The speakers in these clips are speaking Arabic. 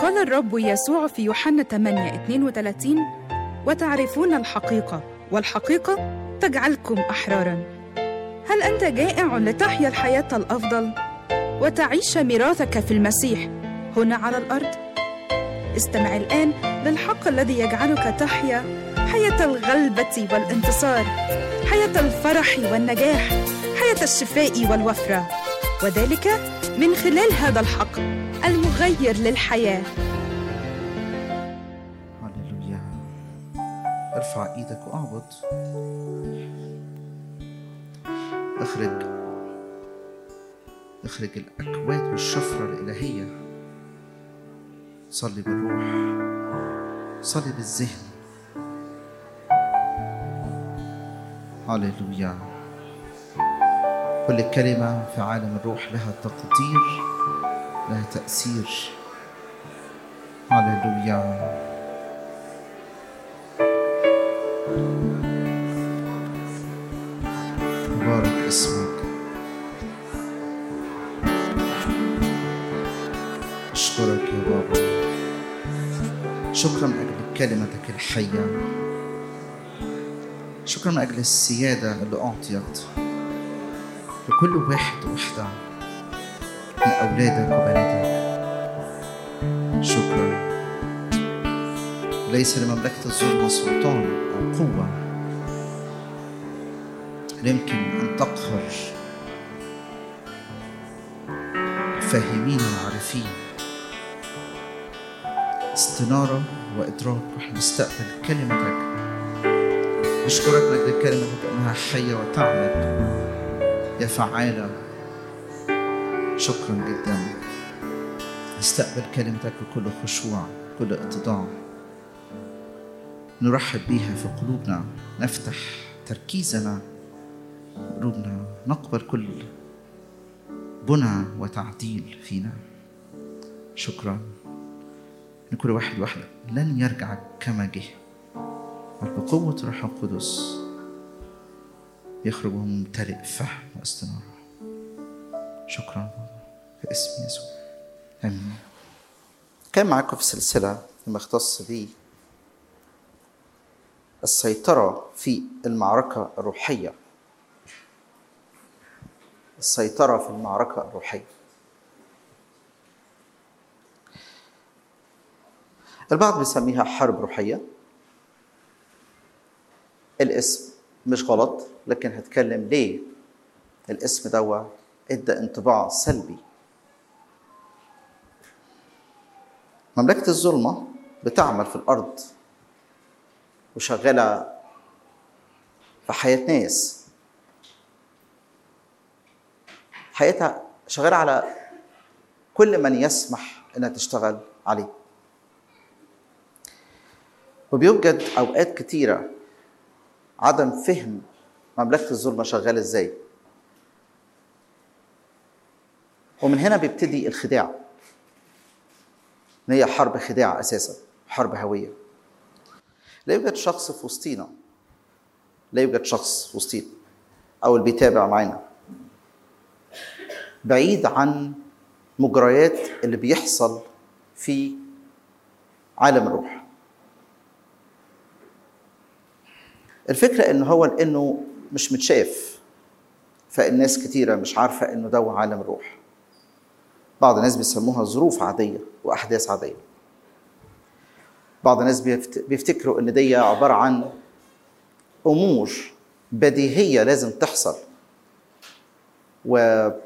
قال الرب يسوع في يوحنا 8:32: وتعرفون الحقيقة والحقيقة تجعلكم أحراراً. هل أنت جائع لتحيا الحياة الأفضل وتعيش ميراثك في المسيح هنا على الأرض؟ استمع الآن للحق الذي يجعلك تحيا حياة الغلبة والانتصار، حياة الفرح والنجاح، حياة الشفاء والوفرة، وذلك من خلال هذا الحق المغير للحياة. هللويا. ارفع ايدك واعبد. اخرج الاكواد والشفرة الالهية. صلي بالروح، صلي بالذهن. هللويا. كل كلمة في عالم الروح لها تقدير، لها تأثير. هللويا. مبارك اسمك. أشكرك يا بابا. شكرا من أجل كلمتك الحية. شكرا من أجل السيادة اللي أعطيت لكل واحد وحدة من أولادك وبناتك. شكرا. ليس لمملكة الظلمة سلطان أو قوة يمكن أن تقهر الفاهمين والعارفين. استنارة وإدراك ونحن نستقبل كلمتك. نشكرك من أجل كلمتك أنها حية وتعمل يا فعالة. شكرا جدا. نستقبل كلمتك بكل خشوع، كل اتضاع. نرحب بيها في قلوبنا. نفتح تركيزنا قلوبنا. نقبل كل بنى وتعديل فينا. شكرا ان كل واحد وحده لن يرجع كما جه، بل بقوة الروح القدس يخرج ممتلئ فهم واستنارة. شكرا في اسم يسوع، امين. كان معاكم في سلسلة فيما يختص بي السيطرة في المعركة الروحية. السيطرة في المعركة الروحية. البعض بيسميها حرب روحية. الاسم مش غلط، لكن هتكلم ليه الاسم دوا ادى انطباع سلبي. مملكة الظلمة بتعمل في الأرض وشغالة في حياة ناس. حياتها شغالة على كل من يسمح انها تشتغل عليه. وبيوجد اوقات كتيرة عدم فهم مملكة الظلمة شغالة ازاي. ومن هنا بيبتدي الخداع. هي حرب خداع اساسا، حرب هوية. لا يوجد شخص في وسطينا، لا يوجد شخص في وسطينا او اللي بيتابع معنا بعيد عن مجريات اللي بيحصل في عالم الروح. الفكرة انه مش متشاف، فالناس كتيرة مش عارفة انه ده عالم الروح. بعض الناس بيسموها ظروف عادية واحداث عادية. بعض الناس بيفتكروا ان دي عبارة عن امور بديهية لازم تحصل، و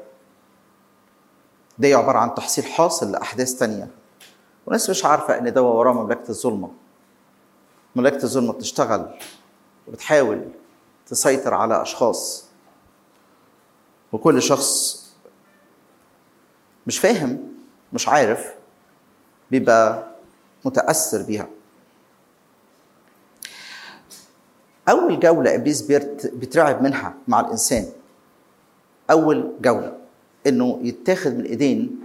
دي عبارة عن تحصيل حاصل لأحداث تانية. وناس مش عارفة ان ده وراه مملكة الظلمة. مملكة الظلمة بتشتغل وبتحاول تسيطر على أشخاص، وكل شخص مش فاهم مش عارف بيبقى متأثر بيها. أول جولة إبليس بيترعب منها مع الإنسان، أول جولة إنه يتاخد من إيدين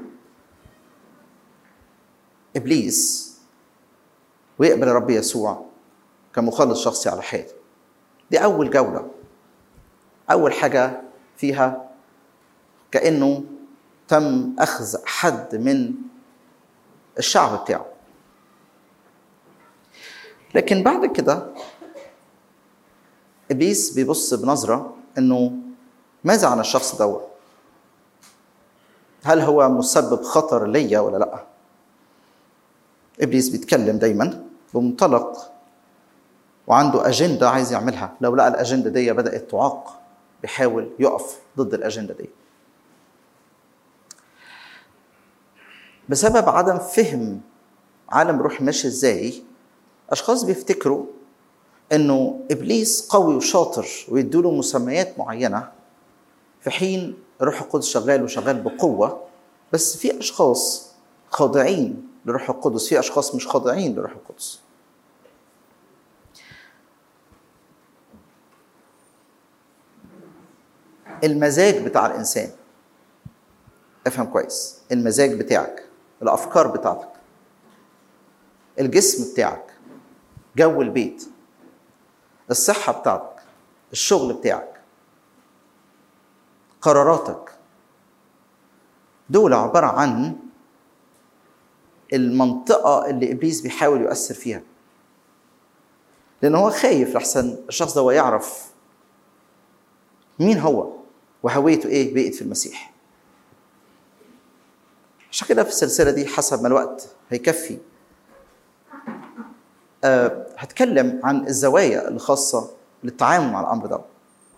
إبليس ويقبل رب يسوع كمخلص شخصي على حياته. دي أول جولة. أول حاجة فيها كأنه تم أخذ حد من الشعب بتاعه. لكن بعد كده إبليس بيبص بنظرة إنه ماذا عن الشخص ده؟ هل هو مسبب خطر ليا ولا لأ؟ إبليس بيتكلم دايما بمنطلق وعنده أجندة عايز يعملها. لو لقى الأجندة دي بدأت تعاق بيحاول يقف ضد الأجندة دي. بسبب عدم فهم عالم روح ماشي ازاي، أشخاص بيفتكروا إنه إبليس قوي وشاطر ويدوله مسميات معينة، في حين الروح القدس شغال وشغال بقوة. بس في أشخاص خاضعين لروح القدس، في أشخاص مش خاضعين لروح القدس. المزاج بتاع الإنسان، افهم كويس، المزاج بتاعك، الأفكار بتاعتك، الجسم بتاعك، جو البيت، الصحة بتاعتك، الشغل بتاعك، قراراتك، دول عبارة عن المنطقة اللي إبليس بيحاول يؤثر فيها، لأنه هو خايف لحسن الشخص ده يعرف مين هو وهويته إيه بقيت في المسيح. عشان كده في السلسلة دي حسب ما الوقت هيكفي هتكلم عن الزوايا الخاصة للتعامل مع الأمر ده.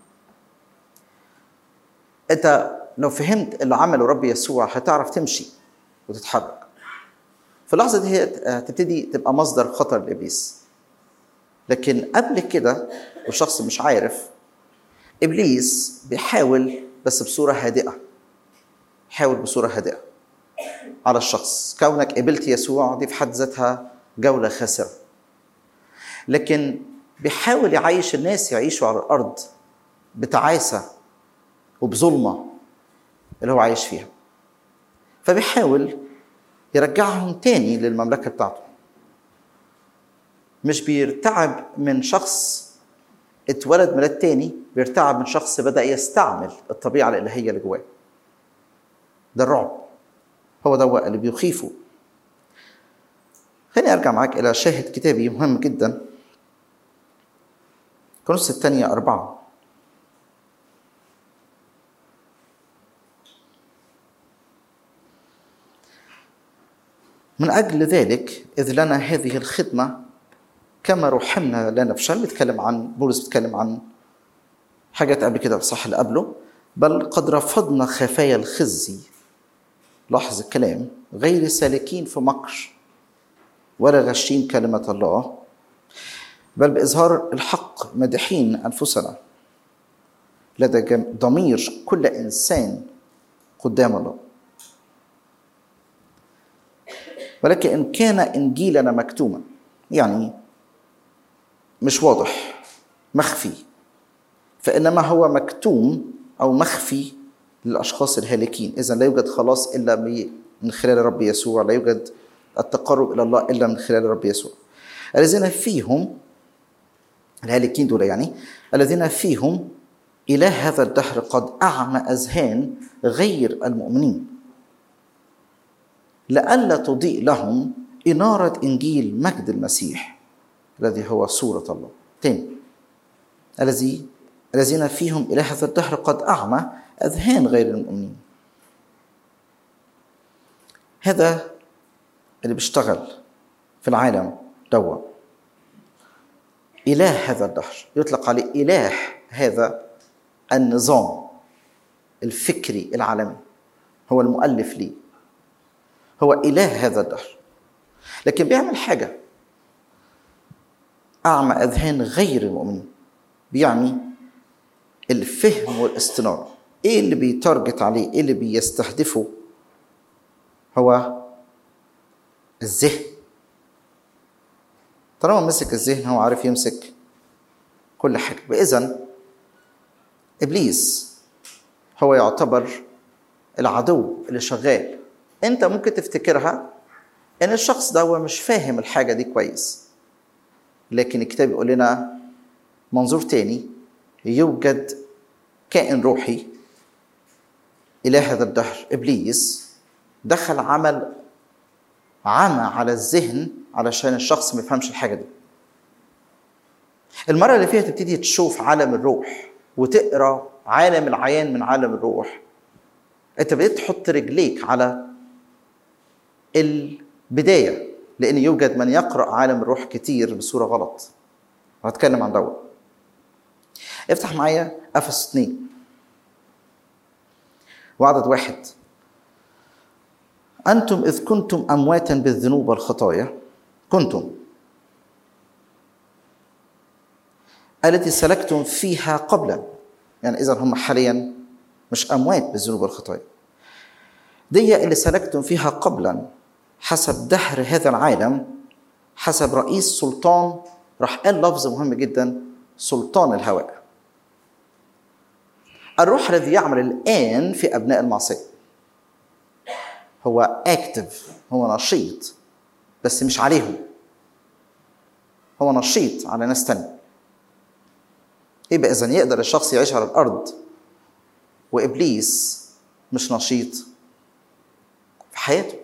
أنت لو فهمت اللي عمله رب يسوع هتعرف تمشي وتتحرك. في اللحظة دي هتبتدي تبقى مصدر خطر لإبليس. لكن قبل كده والشخص مش عارف، إبليس بيحاول بس بصورة هادئة، حاول بصورة هادئة على الشخص. كونك قبلت يسوع دي في حد ذاتها جولة خاسرة، لكن بيحاول يعيش الناس يعيشوا على الأرض بتعاسة وبظلمة اللي هو عايش فيها، فبيحاول يرجعهم تاني للمملكة بتاعته. مش بيرتعب من شخص اتولد ميلاد تاني، بيرتعب من شخص بدأ يستعمل الطبيعة الإلهية اللي جواه. ده الرعب، هو ده اللي بيخيفه. خليني أرجع معاك إلى شاهد كتابي مهم جدا، كورنثوس الثانية 4. من أجل ذلك إذ لنا هذه الخدمة كما رحمنا لا نفشل. بيتكلم عن بولس، بيتكلم عن حاجات قبل كده صح اللي قبله. بل قد رفضنا خفايا الخزي، لاحظ الكلام، غير سالكين في مكر ولا غشين كلمة الله، بل بإظهار الحق مدحين أنفسنا لدى ضمير كل إنسان قدام الله. ولكن إن كان إنجيلنا مكتوما، يعني مش واضح، مخفي، فإنما هو مكتوم أو مخفي للأشخاص الهالكين. إذن لا يوجد خلاص إلا من خلال رب يسوع، لا يوجد التقرب إلى الله إلا من خلال رب يسوع. الذين فيهم الهالكين دول، يعني الذين فيهم إله هذا الدهر قد أعمى أذهان غير المؤمنين لئلا تضيء لهم إنارة إنجيل مجد المسيح الذي هو صورة الله. تاني، الذين فيهم إله هذا الدهر قد أعمى أذهان غير المؤمنين. هذا اللي بيشتغل في العالم دوا. إله هذا الدهر يطلق عليه إله هذا النظام الفكري العالمي، هو المؤلف ليه، هو إله هذا الدهر. لكن بيعمل حاجة، أعمى أذهان غير المؤمنين، بيعني الفهم والاستنارة. إيه اللي بيتارجت عليه، إيه اللي بيستهدفه؟ هو الذهن. طالما مسك الذهن هو عارف يمسك كل حاجة. وإذن إبليس هو يعتبر العدو اللي شغال. أنت ممكن تفتكرها إن الشخص ده هو مش فاهم الحاجة دي كويس، لكن الكتاب يقول لنا منظور تاني. يوجد كائن روحي، إله هذا الدهر إبليس، دخل عمل عمى على الذهن علشان الشخص ما يفهمش الحاجة دي. المرة اللي فيها تبتدي تشوف عالم الروح وتقرأ عالم العيان من عالم الروح، انت بدأت تحط رجليك على البداية، لأن يوجد من يقرأ عالم الروح كتير بصورة غلط. هتكلم عن دوت. افتح معايا أفسس 2 وعدد 1. أنتم إذ كنتم أمواتا بالذنوب والخطايا كنتم التي سلكتم فيها قبلا. يعني إذا هم حاليا مش أموات بالذنوب والخطايا، دي اللي سلكتم فيها قبلا حسب دهر هذا العالم، حسب رئيس سلطان. راح قال لفظ مهم جدا، سلطان الهواء، الروح الذي يعمل الآن في أبناء المعصية. هو اكتف، هو نشيط، بس مش عليهم، هو نشيط على ناس تانية. يبقى إذن يقدر الشخص يعيش على الأرض وإبليس مش نشيط في حياته.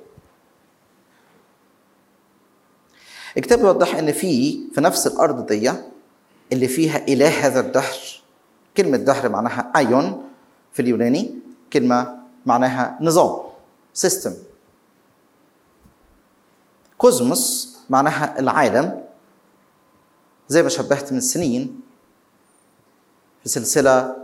الكتاب يوضح ان في نفس الارض دي اللي فيها اله هذا الدهر. كلمه دهر معناها ايون في اليوناني، كلمه معناها نظام، سيستم. كوزموس معناها العالم، زي ما شبهت من سنين في سلسله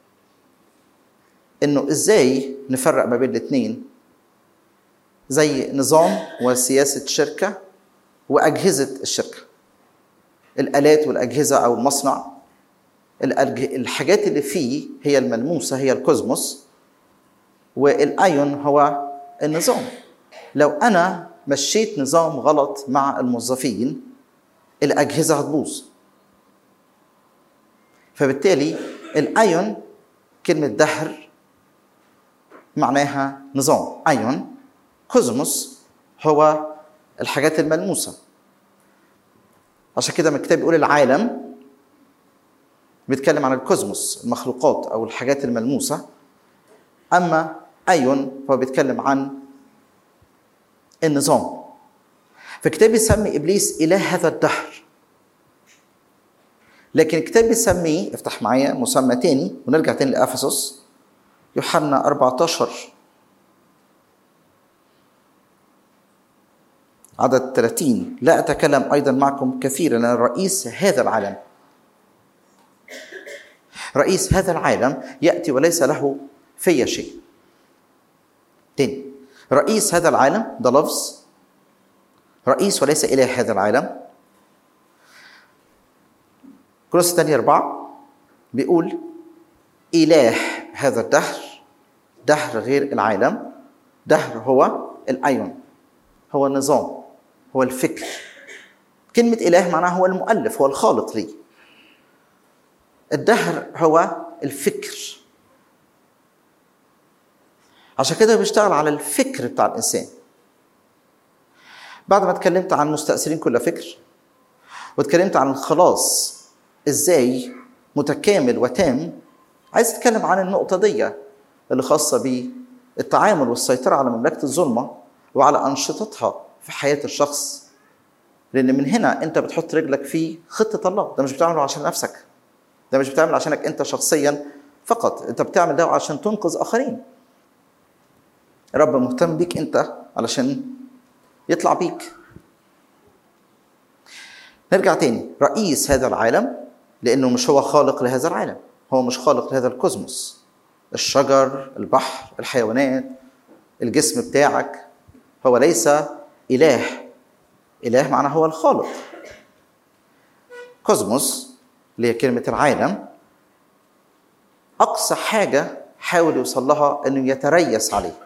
انه ازاي نفرق ما بين الاثنين، زي نظام وسياسه شركه وأجهزة الشركة، الآلات والأجهزة أو المصنع. الحاجات اللي فيه هي الملموسة، هي الكوزموس، والأيون هو النظام. لو أنا مشيت نظام غلط مع الموظفين الأجهزة هتبوظ. فبالتالي الأيون كلمة دهر معناها نظام، أيون. كوزموس هو الحاجات الملموسة. عشان كده من الكتاب بيقول العالم بيتكلم عن الكوزموس، المخلوقات أو الحاجات الملموسة، أما أيون هو بيتكلم عن النظام. فالكتاب بيسمي إبليس إله هذا الدهر، لكن الكتاب بيسميه، افتح معايا مسمى تاني ونرجع تاني لأفسس، يوحنا 14 عدد 30. لا أتكلم أيضا معكم كثيرا لأن رئيس هذا العالم، رئيس هذا العالم يأتي وليس له في شيء. تاني، رئيس هذا العالم ده لفظ، رئيس وليس إله هذا العالم. كورنثوس الثانية 4 بيقول إله هذا الدهر، دهر غير العالم. دهر هو الأيون، هو النظام، هو الفكر. كلمة إله معناها هو المؤلف، هو الخالق ليه. الدهر هو الفكر. عشان كده بيشتغل على الفكر بتاع الإنسان. بعد ما اتكلمت عن مستأثرين كل فكر، واتكلمت عن الخلاص إزاي متكامل وتام، عايز اتكلم عن النقطة دي اللي خاصة بالتعامل والسيطرة على مملكة الظلمة وعلى أنشطتها في حياة الشخص. لأن من هنا أنت بتحط رجلك في خطة الله. ده مش بتعمله عشان نفسك، ده مش بتعمل عشانك أنت شخصيا فقط، أنت بتعمل ده عشان تنقذ آخرين. رب مهتم بيك أنت علشان يطلع بيك. نرجع تاني، رئيس هذا العالم، لأنه مش هو خالق لهذا العالم، هو مش خالق لهذا الكوزموس، الشجر، البحر، الحيوانات، الجسم بتاعك. هو ليس إله. إله معناه هو الخالق. كوزموس اللي هي كلمة العالم، أقصى حاجة حاول يوصل لها أنه يتريس عليه.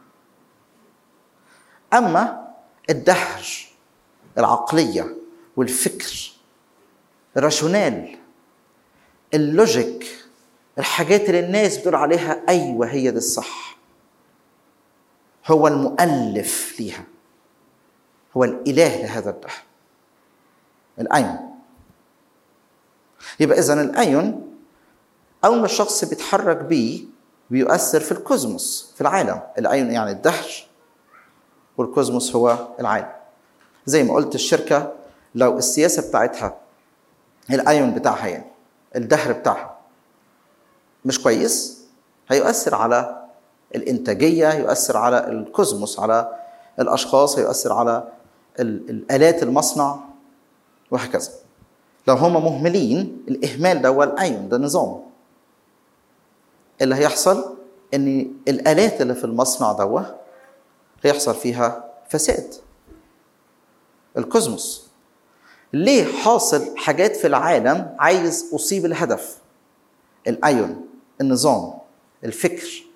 أما الدهر، العقلية والفكر، الراشونال، اللوجيك، الحاجات اللي الناس بتقول عليها أيوة هي دي الصح، هو المؤلف ليها، هو الإله لهذا الدهر، الأيون. يبقى إذن الأيون أول ما الشخص بيتحرك بيه بيؤثر في الكوزموس، في العالم. الأيون يعني الدهر، والكوزموس هو العالم. زي ما قلت الشركة لو السياسة بتاعتها الأيون بتاعها يعني الدهر بتاعها مش كويس، هيؤثر على الإنتاجية، يؤثر على الكوزموس، على الأشخاص، هيؤثر على الآلات المصنع وهكذا. لو هم مهملين، الإهمال ده هو الأيون، ده نظام. اللي هيحصل إن الآلات اللي في المصنع ده هيحصل فيها فساد. الكوزموس ليه حاصل حاجات في العالم عايز أصيب الهدف؟ الأيون، النظام، الفكر.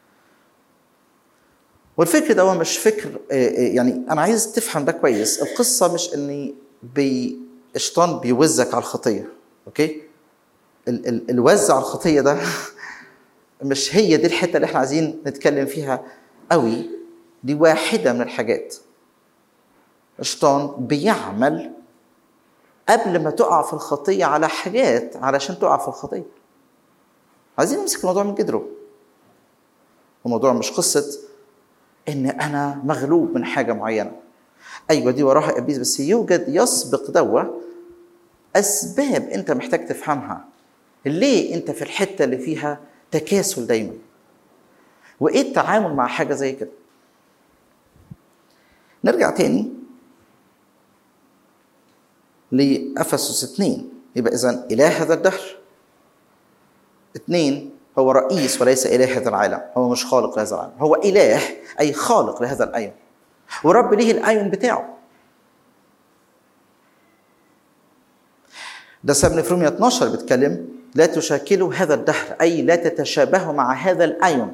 والفكر ده مش فكر يعني أنا عايز تفهم ده كويس. القصة مش إني الشيطان بيوزك على الخطية، أوكي؟ الوز على الخطية ده مش هي دي الحتة اللي احنا عايزين نتكلم فيها قوي. دي واحدة من الحاجات. الشيطان بيعمل قبل ما تقع في الخطية على حاجات علشان تقع في الخطية. عايزين نمسك الموضوع من جذره. الموضوع مش قصة إن أنا مغلوب من حاجة معينة. أيوة دي وراها إبليس، بس يوجد يسبق أسباب أنت محتاج تفهمها. ليه أنت في الحتة اللي فيها تكاسل دايما؟ وإيه التعامل مع حاجة زي كده؟ نرجع تاني لأفسس 2. يبقى إذن إله هذا الدهر. 2 هو رئيس وليس إله هذا العالم. هو مش خالق لهذا العالم، هو إله أي خالق لهذا الأيون، ورب ليه الأيون بتاعه. ده سبب في رومية 12 بيتكلم لا تشاكلوا هذا الدهر، أي لا تتشابهوا مع هذا الأيون،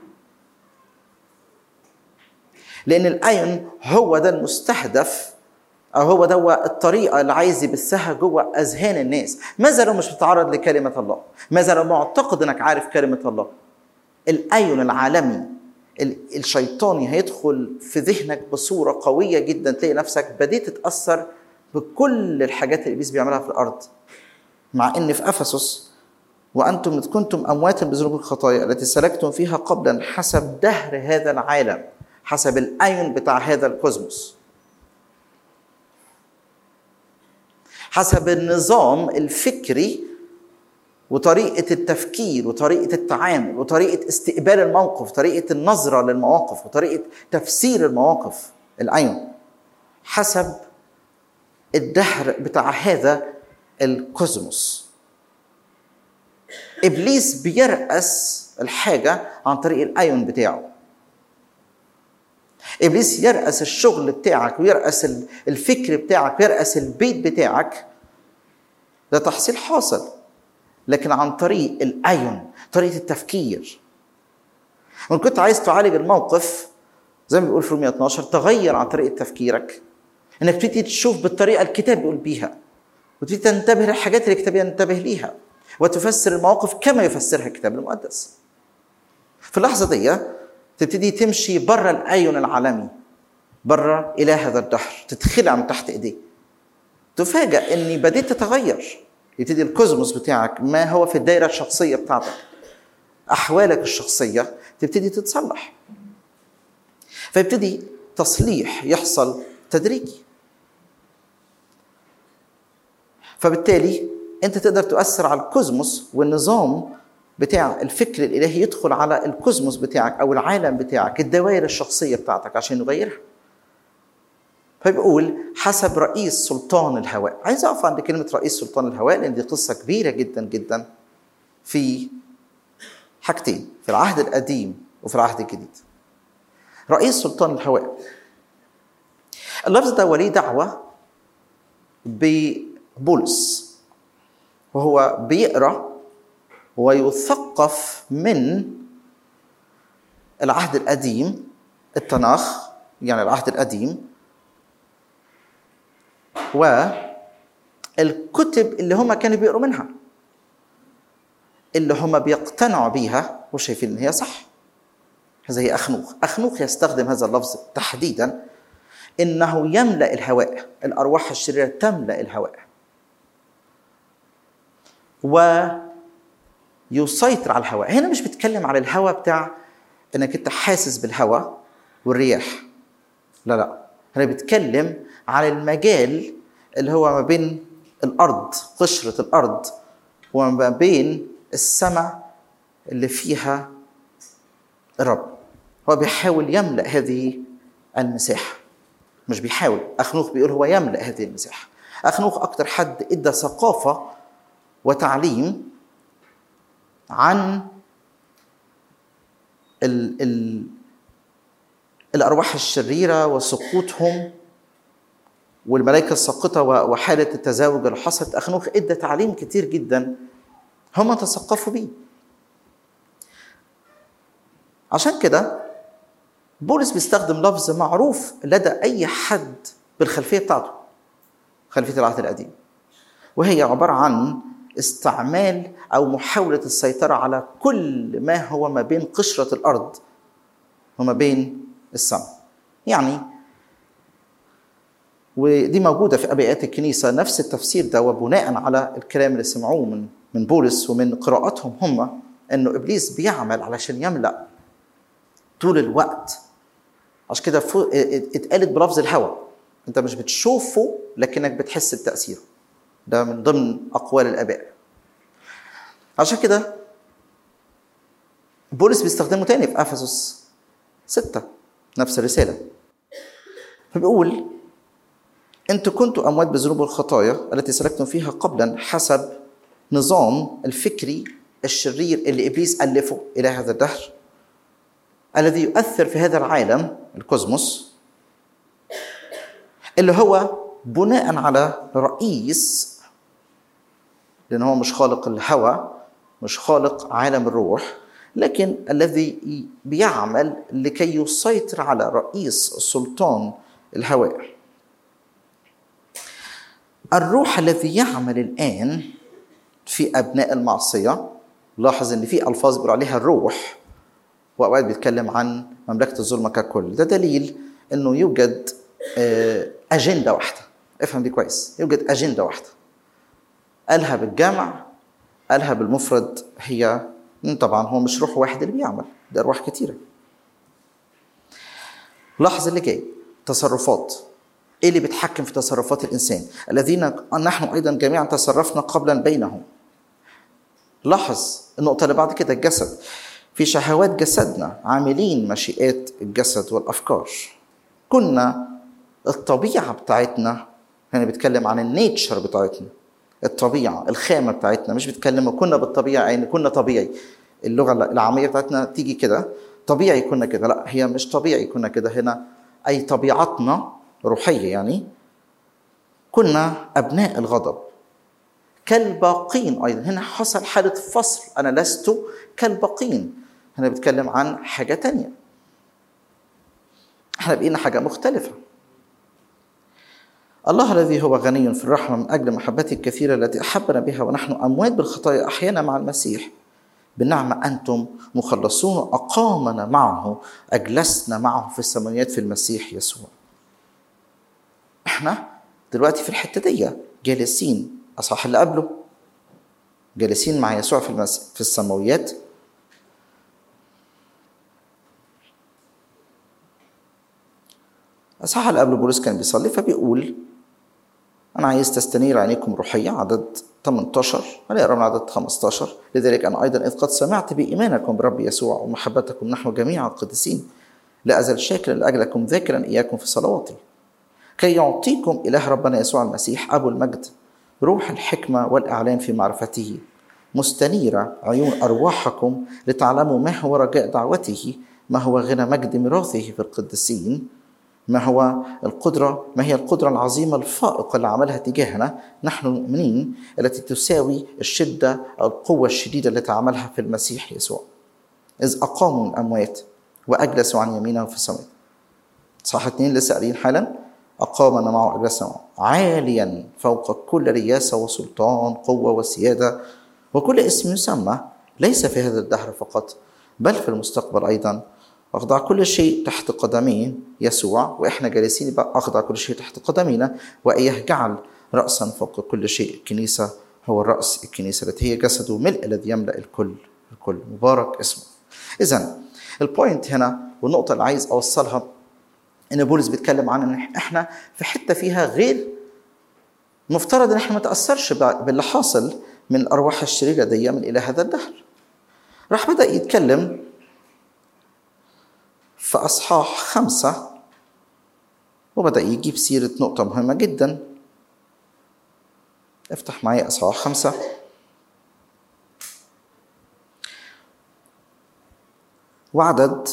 لأن الأيون هو ده المستهدف، أو هو ده الطريقة اللي عايز يبثها جوه أذهان الناس. ماذا لو مش بتتعرض لكلمة الله؟ ماذا لو معتقد أنك عارف كلمة الله؟ الأيون العالمي الشيطاني هيدخل في ذهنك بصورة قوية جدا، تلاقي نفسك بديت تتأثر بكل الحاجات اللي إبليس بيعملها في الأرض. مع أن في أفسس وأنتم كنتم أمواتا بذنوب الخطايا التي سلكتم فيها قبلا حسب دهر هذا العالم، حسب الأيون بتاع هذا الكوزموس، حسب النظام الفكري وطريقة التفكير وطريقة التعامل وطريقة استقبال الموقف، طريقة النظرة للمواقف وطريقة تفسير المواقف. الأيون حسب الدهر بتاع هذا الكوزموس. إبليس بيرأس الحاجة عن طريق الأيون بتاعه. إبليس يرأس الشغل بتاعك ويرأس الفكر بتاعك ويرأس البيت بتاعك. ده تحصيل حاصل، لكن عن طريق الأيون، طريقة التفكير. وإن كنت عايز تعالج الموقف زي ما بيقول في رومية 12 تغير عن طريقة تفكيرك، إنك تبتدي تشوف بالطريقة الكتاب بيقول بيها، وتبتدي تنتبه للحاجات اللي الكتاب ينتبه ليها، وتفسر المواقف كما يفسرها الكتاب المقدس. في اللحظة دي تبتدي تمشي برا الأيون العالمي، برا إله هذا الدهر، تتخلع من تحت إيديه. تفاجأ إني بديت تتغير. يبتدي الكوزموس بتاعك، ما هو في الدائرة الشخصية بتاعتك، أحوالك الشخصية تبتدي تتصلح. فيبتدي تصليح يحصل تدريجي. فبالتالي أنت تقدر تؤثر على الكوزموس، والنظام بتاع الفكر الإلهي يدخل على الكوزموس بتاعك أو العالم بتاعك، الدوائر الشخصية بتاعتك عشان يغيرها. فبيقول حسب رئيس سلطان الهواء. عايز أقف عند كلمة رئيس سلطان الهواء، لأن دي قصة كبيرة جدا جدا في حاجتين، في العهد القديم وفي العهد الجديد. رئيس سلطان الهواء، اللفظ ده وليه دعوة ببولس، وهو بيقرأ ويثقف من العهد القديم، التناخ يعني العهد القديم، والكتب اللي هم كانوا بيقروا منها، اللي هم بيقتنعوا بيها وشايفين ان هي صح. زي أخنوخ يستخدم هذا اللفظ تحديدا، انه يملأ الهواء، الارواح الشريرة تملأ الهواء ويسيطر على الهواء. هنا مش بتكلم على الهواء بتاع انك انت حاسس بالهواء والرياح، لا، أنا بتكلم على المجال اللي هو ما بين الأرض، قشرة الأرض، وما بين السماء اللي فيها الرب. هو بيحاول يملأ هذه المساحة، مش بيحاول. أخنوخ بيقول هو يملأ هذه المساحة. أخنوخ أكتر حد إدى ثقافة وتعليم عن الأرواح الشريرة وسقوطهم والملائكة الساقطة وحالة التزاوج اللي حصلت. أخنوخ إدى تعليم كتير جدا هم تثقفوا بيه. عشان كده بولس بيستخدم لفظ معروف لدى أي حد بالخلفية بتاعته، خلفية العهد القديم، وهي عبارة عن استعمال أو محاولة السيطرة على كل ما هو ما بين قشرة الأرض وما بين السماء. يعني ودي موجودة في أبيات الكنيسة نفس التفسير ده، وبناء على الكلام اللي سمعوه من بولس ومن قراءاتهم هم، أنه إبليس بيعمل علشان يملأ طول الوقت. عشان كده اتقالت بلفظ الهوى، انت مش بتشوفه لكنك بتحس بتأثيره. ده من ضمن أقوال الآباء. عشان كده بولس بيستخدمه تاني في أفسس 6 نفس الرسالة، فبيقول انتوا كنتوا أموات بذنوب الخطايا التي سلكتم فيها قبلا حسب نظام الفكري الشرير اللي إبليس ألفه إلى هذا الدهر، الذي يؤثر في هذا العالم الكوزموس، اللي هو بناء على رئيس، لأن هو مش خالق الهوى، مش خالق عالم الروح، لكن الذي بيعمل لكي يسيطر على رئيس سلطان الهواء. الروح الذي يعمل الآن في أبناء المعصية، لاحظ أن في ألفاظ بيقول عليها الروح، وأوقات بيتكلم عن مملكة الظلمة ككل. ده دليل أنه يوجد أجندة واحدة. افهم دي كويس، يوجد أجندة واحدة، قالها بالجمع قالها بالمفرد. هي طبعا هو مش روح واحد اللي بيعمل، ده أرواح كتيرة. لاحظ اللي جاي، تصرفات. إيه اللي بيتحكم في تصرفات الإنسان؟ الذين نحن أيضا جميعا تصرفنا قبلا بينهم. لاحظ النقطة اللي بعد كده، الجسد. في شهوات جسدنا عاملين مشيئات الجسد والأفكار. كنا الطبيعة بتاعتنا، هنا بيتكلم عن النيتشر بتاعتنا، الطبيعة الخامة بتاعتنا، مش بيتكلم كنا بالطبيعة يعني كنا طبيعي. اللغة العامية بتاعتنا تيجي كده طبيعي كنا كده، لا، هي مش طبيعي كنا كده هنا، أي طبيعتنا روحية. يعني كنا أبناء الغضب كالباقين. أيضا هنا حصل حالة فصل، أنا لست كالباقين. هنا بيتكلم عن حاجة تانية، احنا بقينا حاجة مختلفة. الله الذي هو غني في الرحمة من أجل محبته الكثيرة التي أحبنا بها ونحن أموات بالخطايا أحيانا مع المسيح، بالنعمة أنتم مخلصون، أقامنا معه، أجلسنا معه في السماويات في المسيح يسوع. احنا دلوقتي في الحتة دي جالسين، أصح اللي قبله جالسين مع يسوع في السماويات. أصح اللي قبله بولس كان بيصلي فبيقول أنا عايز تستنير عينيكم روحية، عدد 18، ولا يقرأ من عدد 15. لذلك أنا أيضا إذ قد سمعت بإيمانكم برب يسوع ومحبتكم نحو جميع القديسين لا أزل شاكرا لأجلكم ذاكرا إياكم في صلواتي، كي يعطيكم إله ربنا يسوع المسيح أبو المجد روح الحكمة والإعلان في معرفته، مستنيرة عيون أرواحكم لتعلموا ما هو رجاء دعوته، ما هو غنى مجد ميراثه في القديسين، ما هي القدرة العظيمة الفائقة اللي عملها تجاهنا نحن المؤمنين، التي تساوي الشدة أو القوة الشديدة التي عملها في المسيح يسوع، إذ أقاموا الأموات وأجلسوا عن يمينه في السماء. صح 2 لسه قارين حالا، أقامنا معه أجلسنا معه، عاليا فوق كل رياسة وسلطان قوة وسيادة وكل اسم يسمى، ليس في هذا الدهر فقط بل في المستقبل أيضا. أخضع كل شيء تحت قدمين يسوع، وإحنا جالسين بقى أخضع كل شيء تحت قدمينا، وإياه جعل رأسا فوق كل شيء. الكنيسة هو الرأس، الكنيسة التي هي جسده ملء الذي يملأ الكل. مبارك اسمه. إذن البوينت هنا والنقطة اللي عايز أوصلها ان بولس بيتكلم عن ان احنا في حته فيها غير مفترض ان احنا ما نتاثرش باللي حاصل من الارواح الشريره دي من الى هذا الدهر. راح بدا يتكلم في اصحاح 5 وبدا يجيب سيره نقطه مهمه جدا. افتح معي اصحاح 5 وعدد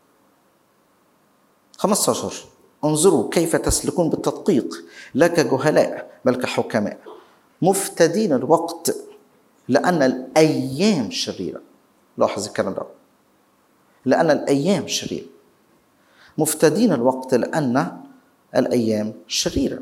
15. انظروا كيف تسلكون بالتدقيق لا كجهلاء بل كحكماء مفتدين الوقت لأن الأيام شريرة. لاحظ الكلام ده، لأن الأيام شريرة. مفتدين الوقت لأن الأيام شريرة.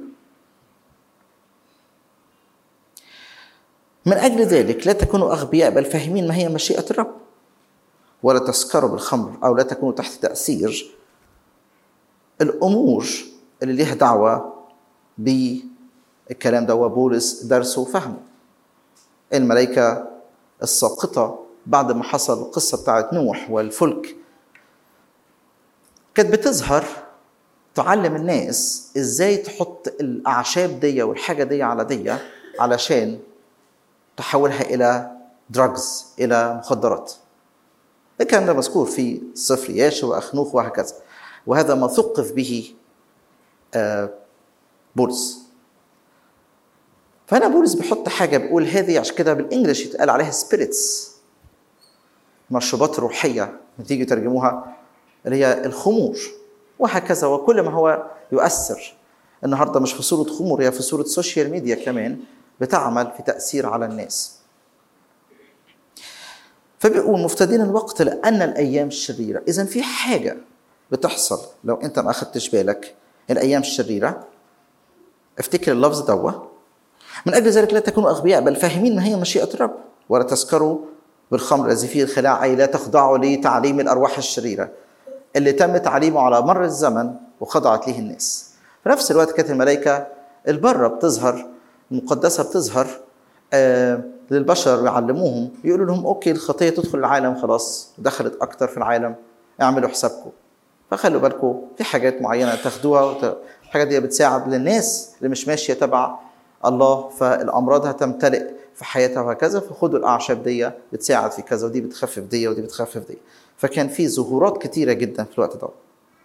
من أجل ذلك لا تكونوا أغبياء بل فاهمين ما هي مشيئة الرب، ولا تسكروا بالخمر أو لا تكونوا تحت تأثير الأمور اللي ليها دعوة بالكلام ده. وبولس درسه وفهمه. الملائكة الساقطة بعد ما حصل القصة بتاعت نوح والفلك كانت بتظهر تعلم الناس ازاي تحط الأعشاب دي والحاجة دي على دي علشان تحولها إلى دراجز، إلى مخدرات. الكلام ده مذكور في سفر ياشع وأخنوخ وهكذا، وهذا ما ثقف به بولس. فهنا بولس بيحط حاجة بيقول هذه، عشان كده بالإنجليش يتقال عليها spirits، مشروبات روحية بتيجي ترجموها اللي هي الخمور وهكذا. وكل ما هو يؤثر النهاردة مش في صورة خمور، هي في صورة سوشيال ميديا كمان بتعمل في تأثير على الناس. فبيقول مفتدين الوقت لأن الأيام الشريرة. إذن في حاجة بتحصل لو أنت ما أخذتش بالك. الأيام الشريرة، افتكر اللفظ دوه. من أجل ذلك لا تكونوا أغبياء بل فاهمين ما هي مشيئة الرب، ولا تسكروا بالخمر الذي فيه الخلاع، أي لا تخضعوا لتعليم الأرواح الشريرة اللي تم تعليمه على مر الزمن وخضعت ليه الناس. في نفس الوقت كانت الملائكة البرة بتظهر، المقدسة بتظهر للبشر ويعلموهم، يقولوا لهم أوكي الخطية تدخل العالم، خلاص دخلت أكتر في العالم، اعملوا حسابكم، فخلوا بالكم في حاجات معينة تاخدوها. الحاجات دي بتساعد للناس اللي مش ماشية تبع الله، فالأمراض هتمتلئ في حياتها وهكذا، فخدوا الأعشاب دي بتساعد في كذا، ودي بتخفف دي ودي بتخفف دي. فكان في ظهورات كتيرة جدا في الوقت ده.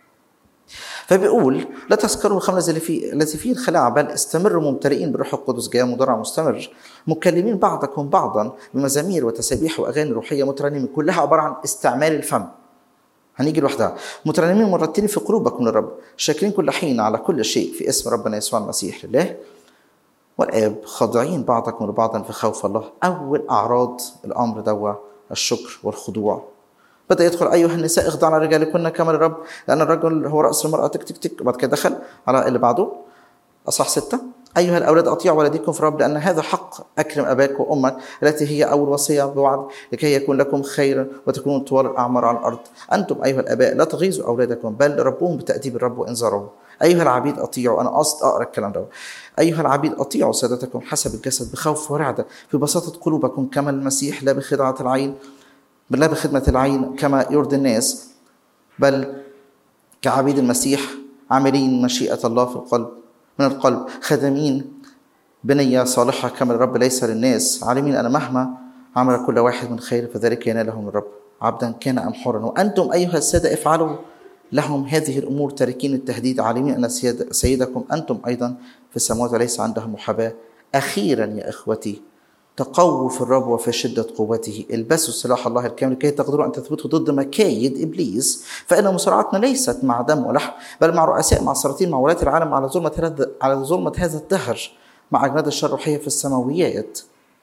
فبيقول لا تسكروا الخمر الذي فيه الخلاع بل استمروا ممتلئين بالروح القدس، جاء مضارع مستمر، مكلمين بعضكم بعضا بمزامير وتسابيح واغاني روحيه مترنمين، كلها عباره عن استعمال الفم. هنيجي لوحدها. مترنمين مرتين في قلوبكم للرب، شاكرين كل حين على كل شيء في اسم ربنا يسوع المسيح لله والآب، خاضعين بعضكم لبعضا في خوف الله. أول أعراض الأمر دوا الشكر والخضوع. بدأ يدخل أيها النساء اخضعن رجالكن كما للرب لأن الرجل هو رأس المرأة، تك تك تك. بعد كده دخل على اللي بعده أصح 6. أيها الأولاد أطيعوا والديكم في الرب لأن هذا حق، أكرم أباك وأمك التي هي أول وصية بوعد لكي يكون لكم خيرا وتكونوا طوال الأعمار على الأرض. أنتم أيها الآباء لا تغيظوا أولادكم بل ربوهم بتأديب الرب وإنذاره. أيها العبيد أطيعوا، أنا قصد أقرأ الكلام ده. أيها العبيد أطيعوا سادتكم حسب الجسد بخوف ورعدة في بساطة قلوبكم كما المسيح، لا بخدعة العين بل لا بخدمة العين كما يرضي الناس، بل كعبيد المسيح عاملين مشيئة الله في القلب من القلب، خادمين بنية صالحة كما الرب ليس للناس، عالمين أن مهما عمل كل واحد من خير فذلك يناله من الرب، عبدا كان أم حرا. وأنتم أيها السادة افعلوا لهم هذه الأمور تاركين التهديد، عالمين أن سيدكم أنتم أيضا في السماوات وليس عنده محاباة. أخيرا يا إخوتي تقووا في الرب وفي شدة قوته، البسوا سلاح الله الكامل كي تقدروا أن تثبتوا ضد مكايد إبليس، فإن مصارعتنا ليست مع دم ولحم بل مع رؤساء، مع سلاطين، مع ولاة العالم، على ظلمة هذا الدهر، مع أجناد الشر الروحية في السماويات.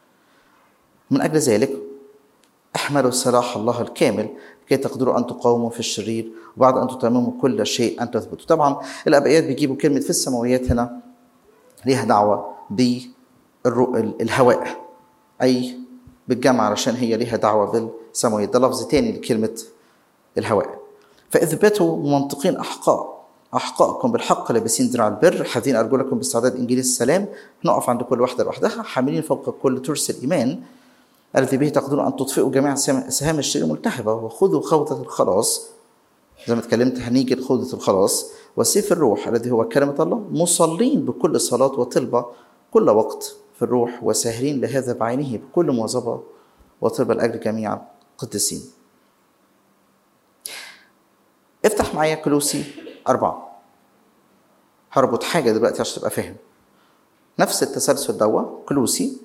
من أجل ذلك احملوا سلاح الله الكامل كي تقدروا أن تقاوموا في الشرير وبعد أن تتمموا كل شيء أن تثبتوا. طبعا الأبيات بيجيبوا كلمة في السماويات هنا ليها دعوة بالهواء، أي بالجمع علشان هي ليها دعوة بالسماويات، ده لفظ تاني لكلمة الهواء. فاثبتوا منطقين أحقاءكم بالحق لابسين درع البر، حاذين أرجلكم باستعداد إنجيل السلام. نقف عند كل واحدة لوحدها. حاملين فوق كل ترس الإيمان الذي به تقدرون أن تطفئوا جميع سهام الشرير الملتهبة، وخذوا خوذة الخلاص زي ما اتكلمت هنيجي لخوذة الخلاص وسيف الروح الذي هو كلمة الله، مصلين بكل صلاة وطلبة كل وقت في الروح، وساهرين لهذا بعينه بكل مواظبة وطلبة لأجل جميع القديسين. افتح معايا كولوسي 4. هربط حاجة دلوقتي عشان تبقى فاهم نفس التسلسل دوا. كولوسي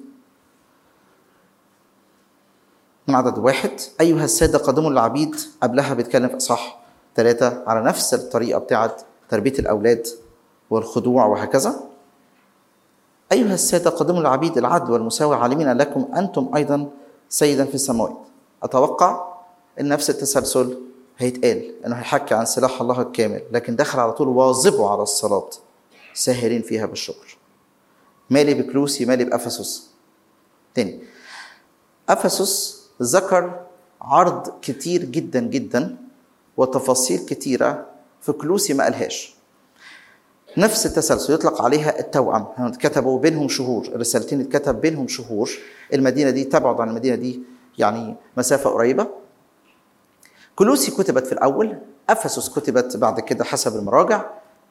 من عدد 1: أيها السادة قدموا العبيد. قبلها بيتكلم في إصحاح 3 على نفس الطريقة بتاعت تربية الأولاد والخضوع وهكذا. أيها السادة قدموا العبيد العدل والمساواة، عالمين لكم أنتم أيضا سيدا في السماوات. أتوقع أن نفس التسلسل هيتقال، أنه هيحكي عن سلاح الله الكامل، لكن دخل على طول واظبوا على الصلاة ساهرين فيها بالشكر. مالي بكلوسي، مالي بأفسس. تاني، أفسس ذكر عرض كتير جدا جدا وتفاصيل كتيرة، في كلوسي ما قالهاش. نفس التسلسل يطلق عليها التوأم، اتكتبوا بينهم شهور، الرسالتين اتكتب بينهم شهور. المدينة دي تبعد عن المدينة دي يعني مسافة قريبة. كلوسي كتبت في الأول، أفسس كتبت بعد كده حسب المراجع.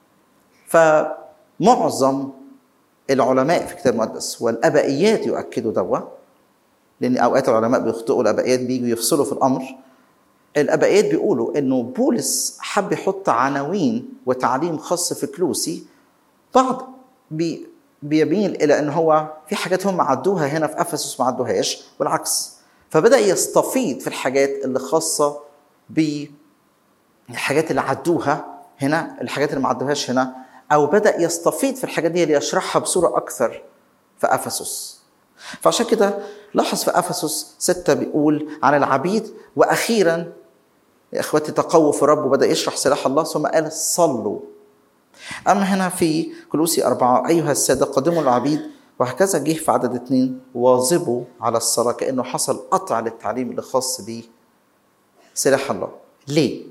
فمعظم العلماء في الكتاب المقدس والأبائيات يؤكدوا دوا، لأن أوقات العلماء بيخطئوا، الأبائيات بيجوا يفصلوا في الأمر. الأبائيات بيقولوا إنه بولس حب يحط عناوين وتعليم خاص في كلوسي، بعض بيميل إلى إنه هو في حاجات هم عدوها هنا في أفسس ما عدوهاش والعكس، فبدأ يستفيض في الحاجات اللي خاصة بالحاجات اللي عدوها هنا، الحاجات اللي ما عدوهاش هنا، أو بدأ يستفيض في الحاجات دي ليشرحها بصورة أكثر في أفسس. فعشان كده لاحظ في أفسس 6 بيقول عن العبيد، وأخيرا يا إخواتي تقووا في الرب، وبدأ يشرح سلاح الله، ثم قال صلوا. أما هنا في كولوسي 4 أيها السادة قدموا العبيد، وهكذا جه في عدد 2 واظبوا على الصلاة، كأنه حصل قطع للتعليم اللي خاص به سلاح الله. ليه؟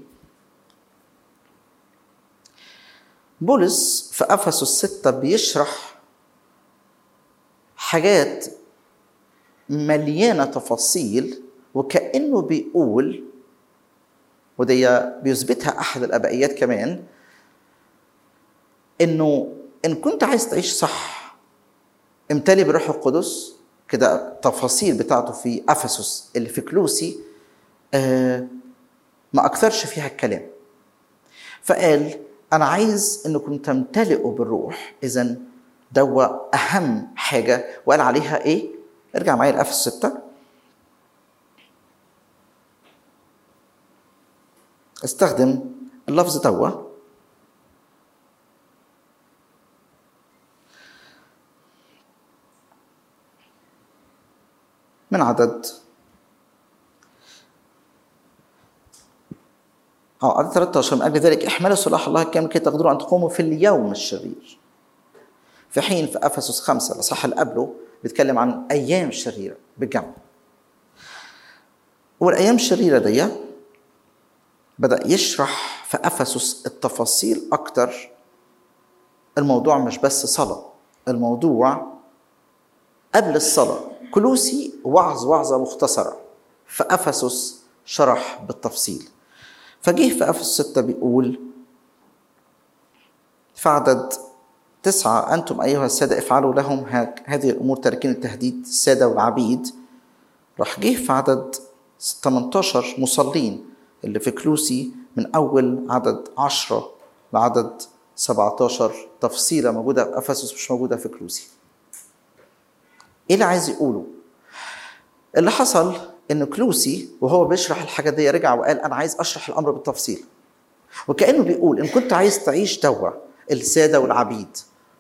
بولس في أفسس 6 بيشرح حاجات مليانة تفاصيل، وكأنه بيقول، ودي بيثبتها أحد الأبائيات كمان، إنه إن كنت عايز تعيش صح امتلي بالروح القدس. كده تفاصيل بتاعته في أفسس اللي في كلوسي ما أكثرش فيها الكلام، فقال أنا عايز إنكم تمتلئوا بالروح. إذن دوا أهم حاجة، وقال عليها إيه؟ ارجع معايا لأفسس 6. استخدم اللفظ دوا من عدد 13: من أجل ذلك احملوا سلاح الله الكامل كي تقدروا أن تقوموا في اليوم الشرير. في حين في أفسس 5 الأصحاح اللي قبله بيتكلم عن أيام شريرة بالجمع. والأيام الشريرة دي بدأ يشرح في أفسس التفاصيل أكتر. الموضوع مش بس صلاة، الموضوع قبل الصلاة. كلوسي وعظة مختصرة، في أفسس شرح بالتفصيل. فجيه في أفسس 6 بيقول في عدد 9: أنتم أيها السادة افعلوا لهم هذه الأمور تاركين التهديد، السادة والعبيد. راح جيه في عدد 18 مصلين، اللي في كلوسي من أول عدد 10 لعدد 17 تفصيلة موجودة في أفسس مش موجودة في كلوسي. إيه اللي عايز يقوله؟ اللي حصل إن كلوسي وهو بيشرح الحاجة دي رجع وقال أنا عايز أشرح الأمر بالتفصيل، وكأنه بيقول إن كنت عايز تعيش دوا السادة والعبيد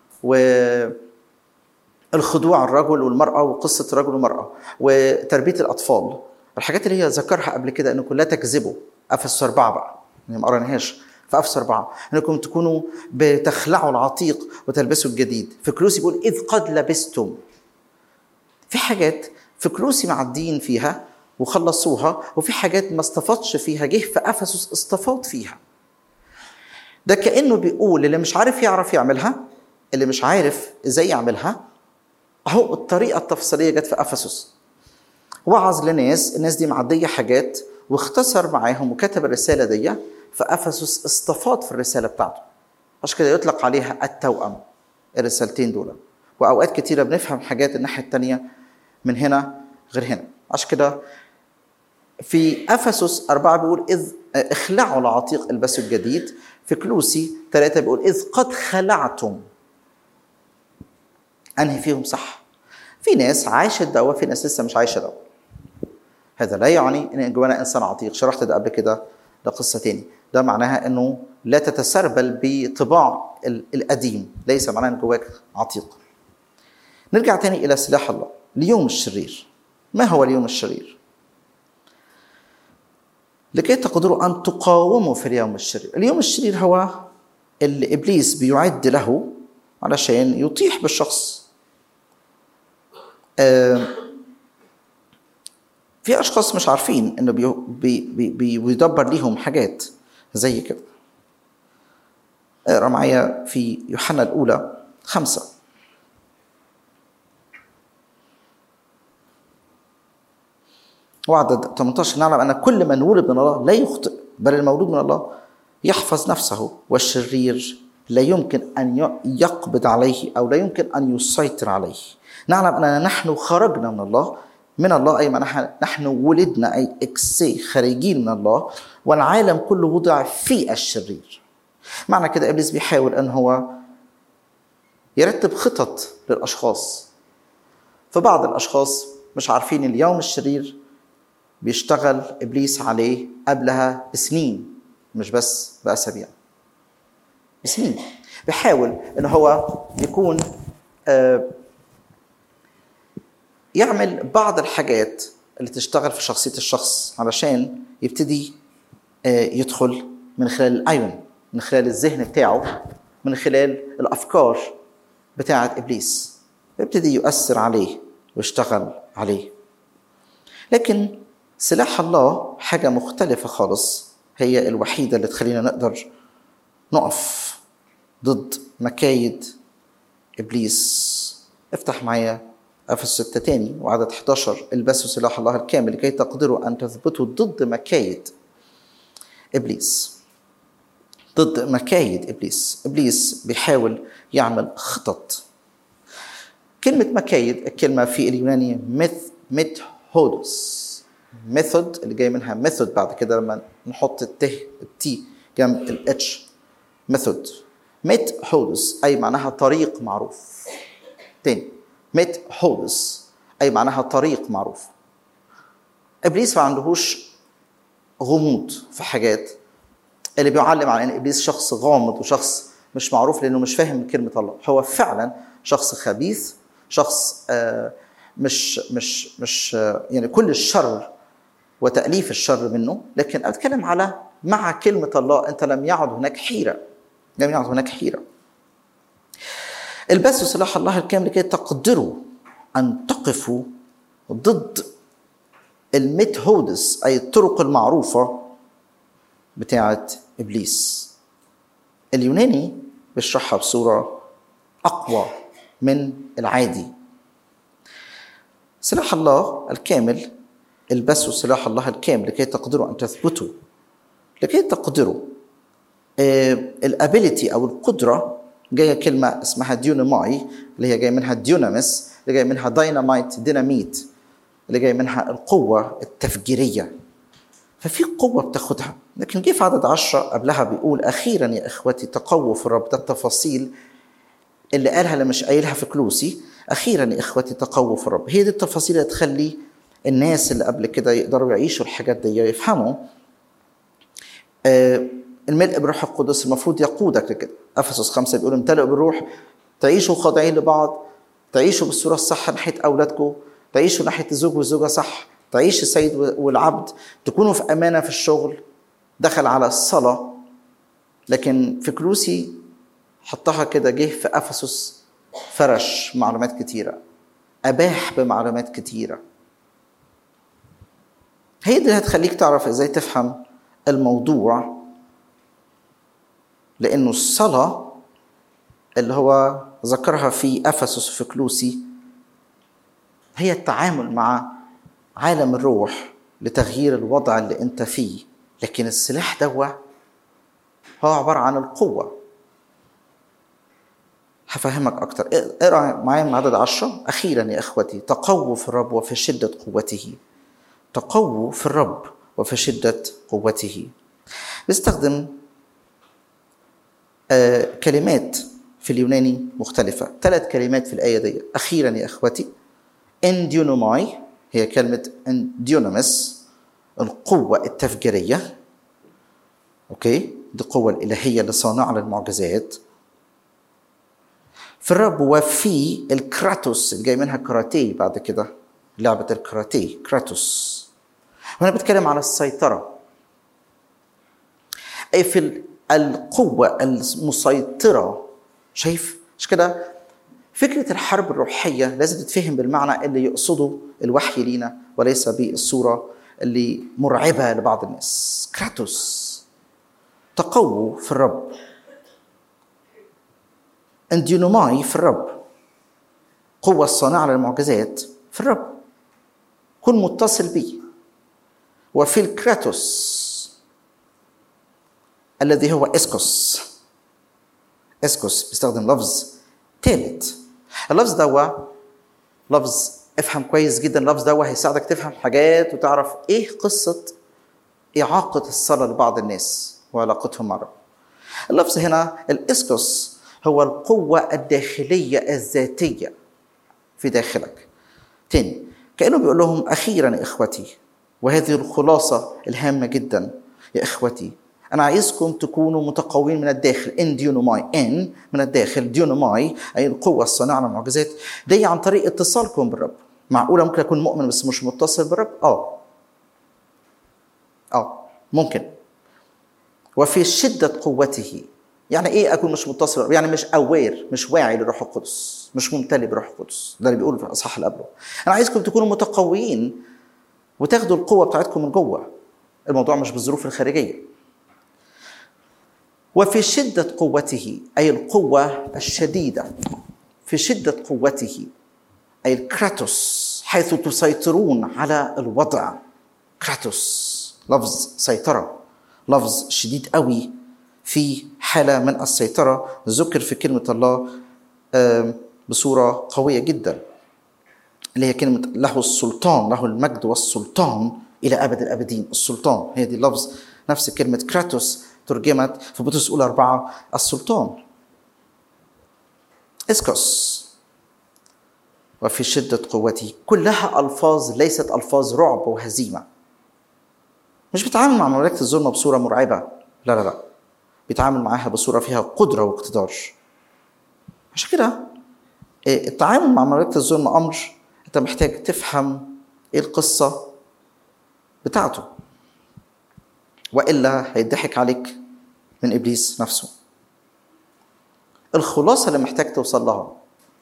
والخضوع الرجل والمرأة وقصة الرجل والمرأة وتربية الأطفال، الحاجات اللي هي ذكرها قبل كده، إنكم لا تكذبوا. أفسس 4 بقى ما قرأناهاش، في أفسس 4 إنكم تكونوا بتخلعوا العتيق وتلبسوا الجديد. في كلوسي بيقول إذ قد لبستم. في حاجات في كلوسي معديين فيها وخلصوها، وفي حاجات ما استفادش فيها، جه في أفسس استفاد فيها. ده كأنه بيقول اللي مش عارف يعملها، اللي مش عارف ازاي يعملها، اهو الطريقة التفصيلية جت في أفسس. وعظ لناس، الناس دي معدية حاجات واختصر معاهم وكتب الرسالة دي في أفسس استفاض في الرسالة بتاعته، عشان كده يطلق عليها التوأم، الرسالتين دول. وأوقات كتيرة بنفهم حاجات الناحية التانية من هنا غير هنا. عشان كده في أفسس 4 بيقول إذ اخلعوا العتيق البسوا الجديد. في كلوسي 3 بيقول إذ قد خلعتم. أنهي فيهم صح؟ في ناس عايشة دوا، في ناس لسه مش عايشة دوا. هذا لا يعني إن جوانا إنسان عتيق، شرحت ده قبل كده، ده قصة تاني. ده معناها إنه لا تتسربل بطباع القديم، ليس معناه إن جواك عتيق. نرجع تاني إلى سلاح الله. اليوم الشرير. ما هو اليوم الشرير؟ لكي تقدروا أن تقاوموا في اليوم الشرير. اليوم الشرير هو اللي إبليس بيعد له علشان يطيح بالشخص. في أشخاص مش عارفين إنه بيدبر ليهم حاجات زي كده. اقرأ معايا في يوحنا الأولى 5. وعدد 18. نعلم أن كل من ولد من الله لا يخطئ، بل المولود من الله يحفظ نفسه، والشرير لا يمكن أن يقبض عليه أو لا يمكن أن يسيطر عليه. نعلم أننا نحن خرجنا من الله أي معناها نحن ولدنا، أي إكسي، خارجين من الله، والعالم كله وضع في الشرير. معنى كده إبليس بيحاول أن هو يرتب خطط للأشخاص. فبعض الأشخاص مش عارفين اليوم الشرير بيشتغل إبليس عليه قبلها بسنين، مش بس بأسابيع، بسنين. بيحاول أن هو يكون يعمل بعض الحاجات اللي تشتغل في شخصية الشخص علشان يبتدي يدخل من خلال الأعين، من خلال الذهن بتاعه، من خلال الأفكار بتاعة إبليس، يبتدي يؤثر عليه ويشتغل عليه. لكن سلاح الله حاجة مختلفة خالص، هي الوحيدة اللي تخلينا نقدر نقف ضد مكايد إبليس. افتح معايا أفسس 6 تاني وعدد 11. البسوا سلاح الله الكامل لكي تقدروا أن تثبتوا ضد مكايد إبليس. ضد مكايد إبليس. إبليس بيحاول يعمل خطط. كلمة مكايد الكلمة في اليوناني ميثودوس. ميثود اللي جاي منها ميثود، بعد كده لما نحط التي جنب الاتش ميثود. ميثودوس أي معناها طريق معروف. تاني ميثودوس أي معناها طريق معروف. إبليس ما عندهوش غموض في حاجات. اللي بيعلم على أن إبليس شخص غامض وشخص مش معروف لأنه مش فاهم كلمة الله. هو فعلا شخص خبيث، شخص مش يعني كل الشر وتأليف الشر منه. لكن أتكلم على مع كلمة الله أنت لم يعد هناك حيرة، لم يعد هناك حيرة. البسوا سلاح الله الكامل لكي تقدروا أن تقفوا ضد الميثودس أي الطرق المعروفة بتاعة إبليس. اليوناني بيشرحها بصورة أقوى من العادي. سلاح الله الكامل، البسوا سلاح الله الكامل لكي تقدروا أن تثبتوا. لكي تقدروا الابيليتي أو القدرة جاية كلمة اسمها ديوناماي اللي هي جاي منها ديونامس، اللي جاي منها دايناميت ديناميت، اللي جاي منها القوة التفجيرية. ففي قوة بتاخدها. لكن جه في عدد 10 قبلها بيقول أخيرا يا إخوتي تقووا في الرب. ده التفاصيل اللي قالها اللي مش قايلها في كلوسي. أخيرا يا إخوتي تقووا في الرب. هي دي التفاصيل اللي تخلي الناس اللي قبل كده يقدروا يعيشوا الحاجات دي، يفهموا الملء بالروح القدس المفروض يقودك لكده. أفسس 5 بيقول امتلئوا بالروح، تعيشوا خاضعين لبعض، تعيشوا بالصورة الصح ناحية أولادكم، تعيشوا ناحية الزوج والزوجة صح، تعيش السيد والعبد، تكونوا في أمانة في الشغل. دخل على الصلاة. لكن في كلوسي حطها كده، جه في أفسس فرش معلومات كتيرة، أباح بمعلومات كتيرة. هي دي هتخليك تعرف إزاي تفهم الموضوع. لأنه الصلاة اللي هو ذكرها في أفسس في كلوسي هي التعامل مع عالم الروح لتغيير الوضع اللي انت فيه. لكن السلاح دوا هو عبارة عن القوة. هفهمك أكتر. اقرأ معايا من عدد 10. أخيرا يا إخوتي تقووا في الرب وفي شدة قوته. تقووا في الرب وفي شدة قوته. بيستخدم كلمات في اليوناني مختلفة. 3 كلمات في الآية دي. أخيرا يا إخوتي، انديونوماي هي كلمة انديونومس، القوة التفجيرية. أوكي، دي القوة الإلهية اللي صانعة للمعجزات. في الرب وفي الكراتوس اللي جاي منها كاراتيه بعد كده، لعبة الكاراتيه كراتوس. وأنا بتكلم على السيطرة، أي في القوة المسيطرة. شايف؟ مش كده؟ فكرة الحرب الروحية لازم تتفهم بالمعنى اللي يقصده الوحي لينا، وليس بالصورة اللي مرعبة لبعض الناس. كراتوس، تقووا في الرب. انديونوماي في الرب، قوة الصانعة للمعجزات في الرب، كن متصل بيه. وفي الكراتوس الذي هو اسكوس. اسكوس بيستخدم لفظ ثالث. اللفظ ده لفظ، افهم كويس جدا، اللفظ ده هيساعدك تفهم حاجات وتعرف ايه قصة إعاقة الصلاة لبعض الناس وعلاقتهم مع الرب. اللفظ هنا الاسكوس هو القوة الداخلية الذاتية في داخلك. تاني، كأنه بيقول لهم أخيرا يا إخوتي، وهذه الخلاصة الهامة جدا يا إخوتي، أنا عايزكم تكونوا متقوين من الداخل. إن ديونوماي، إن من الداخل، ديونوماي أي القوة الصانعة للمعجزات دي عن طريق اتصالكم بالرب. معقولة ممكن أكون مؤمن بس مش متصل بالرب؟ ممكن. وفي شدة قوته، يعني إيه أكون مش متصل بالرب؟ يعني مش أوير، مش واعي للروح القدس، مش ممتلئ بالروح القدس. ده اللي بيقوله في الأصحاح اللي قبله. أنا عايزكم تكونوا متقوين وتاخدوا القوة بتاعتكم من جوه. الموضوع مش بالظروف الخارجية. وفي شدة قوته أي القوة الشديدة، في شدة قوته أي الكراتوس، حيث تسيطرون على الوضع. كراتوس لفظ سيطرة، لفظ شديد قوي في حالة من السيطرة، ذكر في كلمة الله بصورة قوية جدا، اللي هي كلمة له السلطان، له المجد والسلطان إلى أبد الأبدين. السلطان هي دي اللفظ، نفس كلمة كراتوس ترجمت في بطرس الأولى 4 السلطان. اسكوس وفي شدة قوته، كلها ألفاظ ليست ألفاظ رعب وهزيمة. مش بيتعامل مع مملكة الظلمة بصورة مرعبة، لا، بيتعامل معها بصورة فيها قدرة واقتدار. عشان كده التعامل مع مملكة الظلمة أمر أنت محتاج تفهم إيه القصة بتاعته، وإلا هيضحك عليك من إبليس نفسه. الخلاصة اللي محتاج توصل لها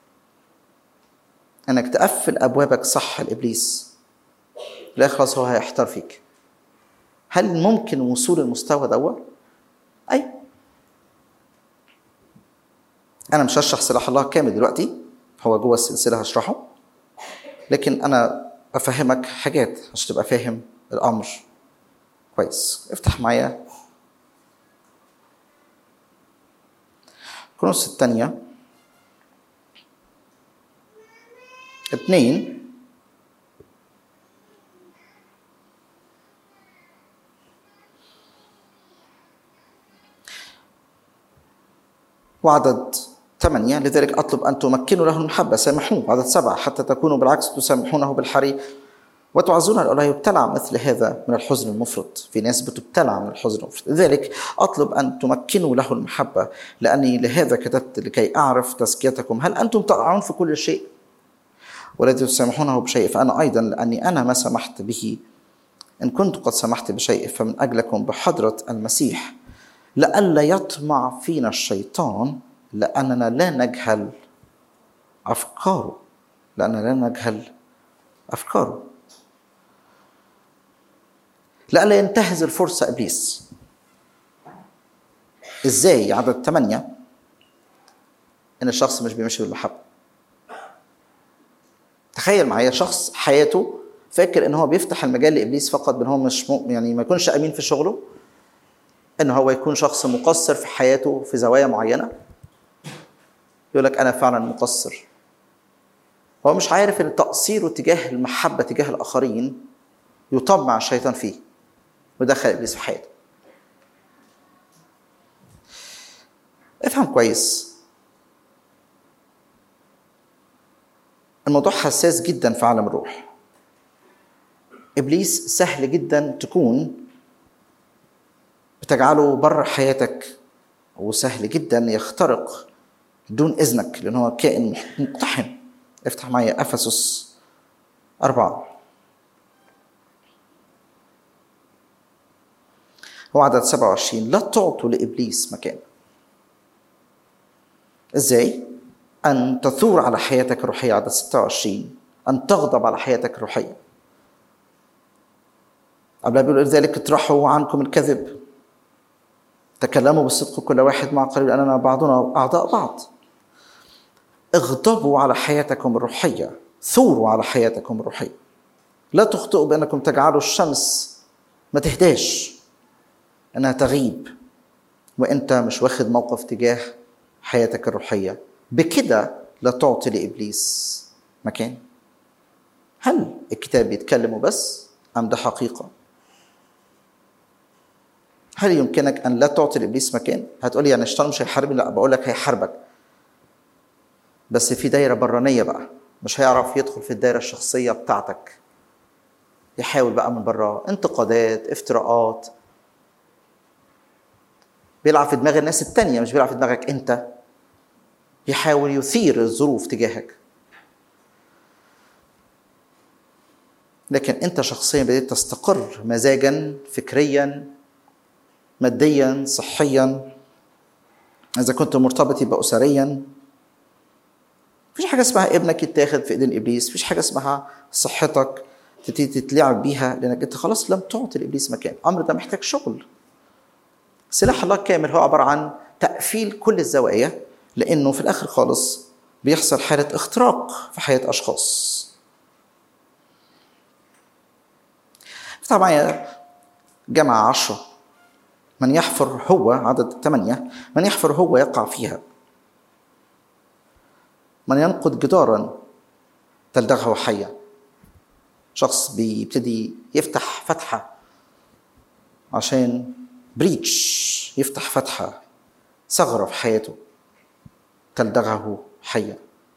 أنك تقفل أبوابك صح لإبليس، لا خلاص هو هيحتار فيك. هل ممكن وصول المستوى دوت؟ أي أنا مش هشرح سلاح الله كامل دلوقتي، هو جوه السلسلة هشرحه، لكن أنا أفهمك حاجات عشان تبقى فاهم الأمر كويس. افتح معايا كورنثوس الثانية 2 وعدد 8. لذلك أطلب أن تمكنوا له المحبة، سامحوه. عدد 7 حتى تكونوا بالعكس تسامحونه بالحري وتعزون لألا يبتلع مثل هذا من الحزن المفرط. في ناس بتبتلع من الحزن المفرط. لذلك أطلب أن تمكنوا له المحبة، لأني لهذا كتبت لكي أعرف تزكيتكم. هل أنتم تقعون في كل شيء والذي تسامحونه بشيء؟ فأنا أيضا لأني أنا ما سمحت به، إن كنت قد سمحت بشيء فمن أجلكم بحضرة المسيح، لألا يطمع فينا الشيطان، لأننا لا نجهل أفكاره. لألا ينتهز الفرصة إبليس. إزاي؟ عدد 8 إن الشخص مش بيمشي بالمحبة. تخيل معايا شخص حياته فاكر إن هو بيفتح المجال لإبليس فقط، بأن هو مش يعني ما يكونش أمين في شغله، إن هو يكون شخص مقصر في حياته في زوايا معينة، يقول لك أنا فعلا مقصر. هو مش عارف إن تقصيره تجاه المحبة تجاه الآخرين يطمع الشيطان فيه ودخل إبليس في حياته. افهم كويس، الموضوع حساس جدا في عالم الروح. إبليس سهل جدا تكون بتجعله بره حياتك، وسهل جدا يخترق بدون إذنك، لأنه هو كائن مقتحم. افتح معي أفسس 4 هو عدد 27. لا تعطوا لإبليس مكان. إزاي؟ أن تثور على حياتك الروحية. عدد 26 أن تغضب على حياتك الروحية. قبل بيقول لذلك اطرحوا عنكم الكذب، تكلموا بالصدق كل واحد مع قريب، لأننا بعضنا أعضاء بعض. اغضبوا على حياتكم الروحية، ثوروا على حياتكم الروحية. لا تخطئوا بأنكم تجعلوا الشمس ما تهداش، أنها تغيب وأنت مش واخد موقف تجاه حياتك الروحية. بكده لا تعطي لإبليس مكان. هل الكتاب بيتكلم بس أم ده حقيقة؟ هل يمكنك أن لا تعطي لإبليس مكان؟ هتقولي يعني الشيطان مش هيحاربني. لا، بقول لك هيحاربك، بس في دايرة برانية بقى. مش هيعرف يدخل في الدايرة الشخصية بتاعتك. يحاول بقى من بره، انتقادات، افتراءات، بيلعب في دماغ الناس التانية، مش بيلعب في دماغك انت. يحاول يثير الظروف تجاهك، لكن انت شخصيا بدأت تستقر مزاجا، فكريا، ماديا، صحيا. اذا كنت مرتبط يبقى اسريا. مفيش حاجه اسمها ابنك يتاخد في ايدين ابليس. مفيش حاجه اسمها صحتك تتلعب بيها لانك انت خلاص لم تعطي لابليس مكان. الامر ده محتاج شغل. سلاح الله كامل هو عباره عن تقفيل كل الزوايا، لانه في الاخر خالص بيحصل حاله اختراق في حياه اشخاص. افتح معايا جامعة 10. من يحفر هو، عدد 8، من يحفر هو يقع فيها، من ينقض جدارا تلدغه حية. شخص بيبتدي يفتح فتحة عشان بريتش، يفتح فتحة ثغرة في حياته تلدغه حية.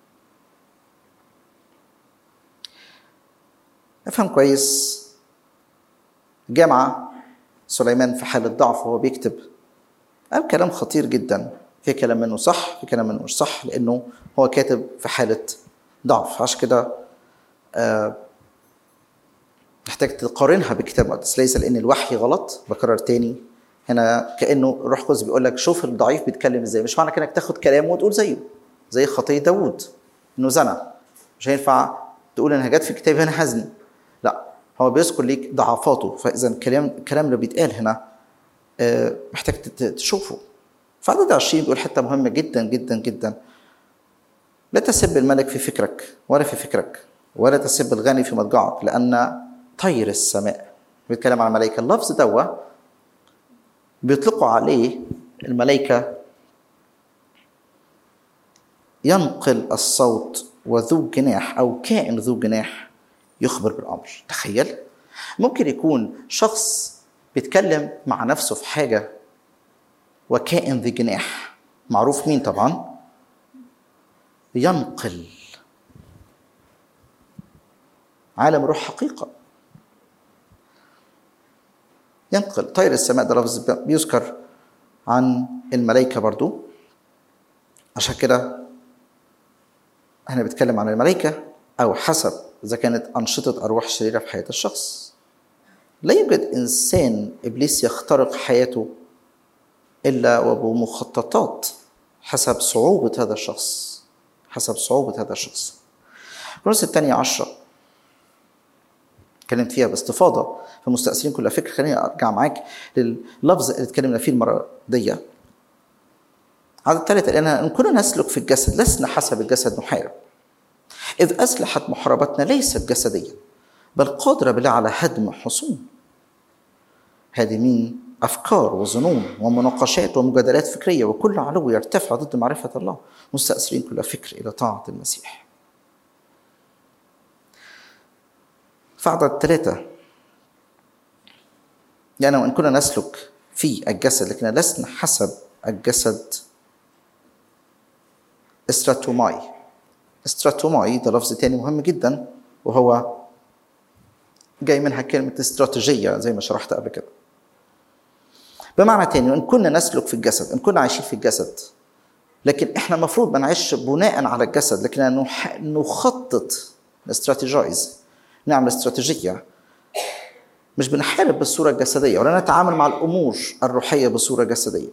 افهم كويس، جامعة سليمان في حالة ضعف وهو بيكتب قال كلام خطير جدا. في كلام منه صح، في كلام منه مش صح، لأنه هو كاتب في حالة ضعف. عشان كده محتاج تقارنها بكتاب مقدس. ليس لأن الوحي غلط، بكرر تاني، هنا كأنه الروح القدس بيقول لك شوف الضعيف بيتكلم ازاي. مش معنى كأنك تاخد كلامه وتقول زيه، زي خطية داود انه زنى. مش هينفع تقول انا جت في كتاب هنا هزني. لا، هو بيذكر ليك ضعفاته. فاذا الكلام اللي بيتقال هنا محتاج تشوفه. فعدد 20 بيقول حته مهمه جدا جدا جدا: لا تسب الملك في فكرك ولا في فكرك، ولا تسب الغني في مضجعك، لان طير السماء. بيتكلم عن الملائكه. اللفظ دوا بيطلقوا عليه الملائكه ينقل الصوت وذو جناح او كائن ذو جناح يخبر بالامر. تخيل، ممكن يكون شخص بيتكلم مع نفسه في حاجه وكائن ذي جناح، معروف مين طبعا، ينقل عالم روح حقيقه. ينقل طير السماء، ده لفظ بيذكر عن الملائكه برضو. عشان كده احنا بنتكلم عن الملائكه او حسب اذا كانت انشطه ارواح شريره في حياه الشخص. لا يوجد انسان ابليس يخترق حياته الا وبمخططات حسب صعوبه هذا الشخص، حسب صعوبه هذا الشخص. كورنثوس الثانية 10 اتكلمت فيها باستفاضه في مستأثرين كل فكر. خليني ارجع معاك لللفظ اللي اتكلمنا فيه المره دي. عدد 3: لأننا إن كنا نسلك في الجسد لسنا حسب الجسد نحارب، إذ أسلحة محاربتنا ليست جسدية بل قادرة بالله على هدم حصون، هادمين أفكار وظنون ومناقشات ومجادلات فكرية، وكل علو يرتفع ضد معرفة الله، مستأثرين كل فكر إلى طاعة المسيح. فعدد 3: يعني وإن كنا نسلك في الجسد لكن لسنا حسب الجسد. استراتوماي ده لفظ تاني مهم جدا، وهو جاي منها كلمة استراتيجية زي ما شرحت قبل كده. بمعنى تاني، وإن كنا نسلك في الجسد، إن كنا عايشين في الجسد، لكن إحنا المفروض ما نعيش بناء على الجسد، لكن نخطط، نستراتيجايز، نعمل استراتيجية. مش بنحارب بالصورة الجسدية ولا نتعامل مع الأمور الروحية بصورة جسدية.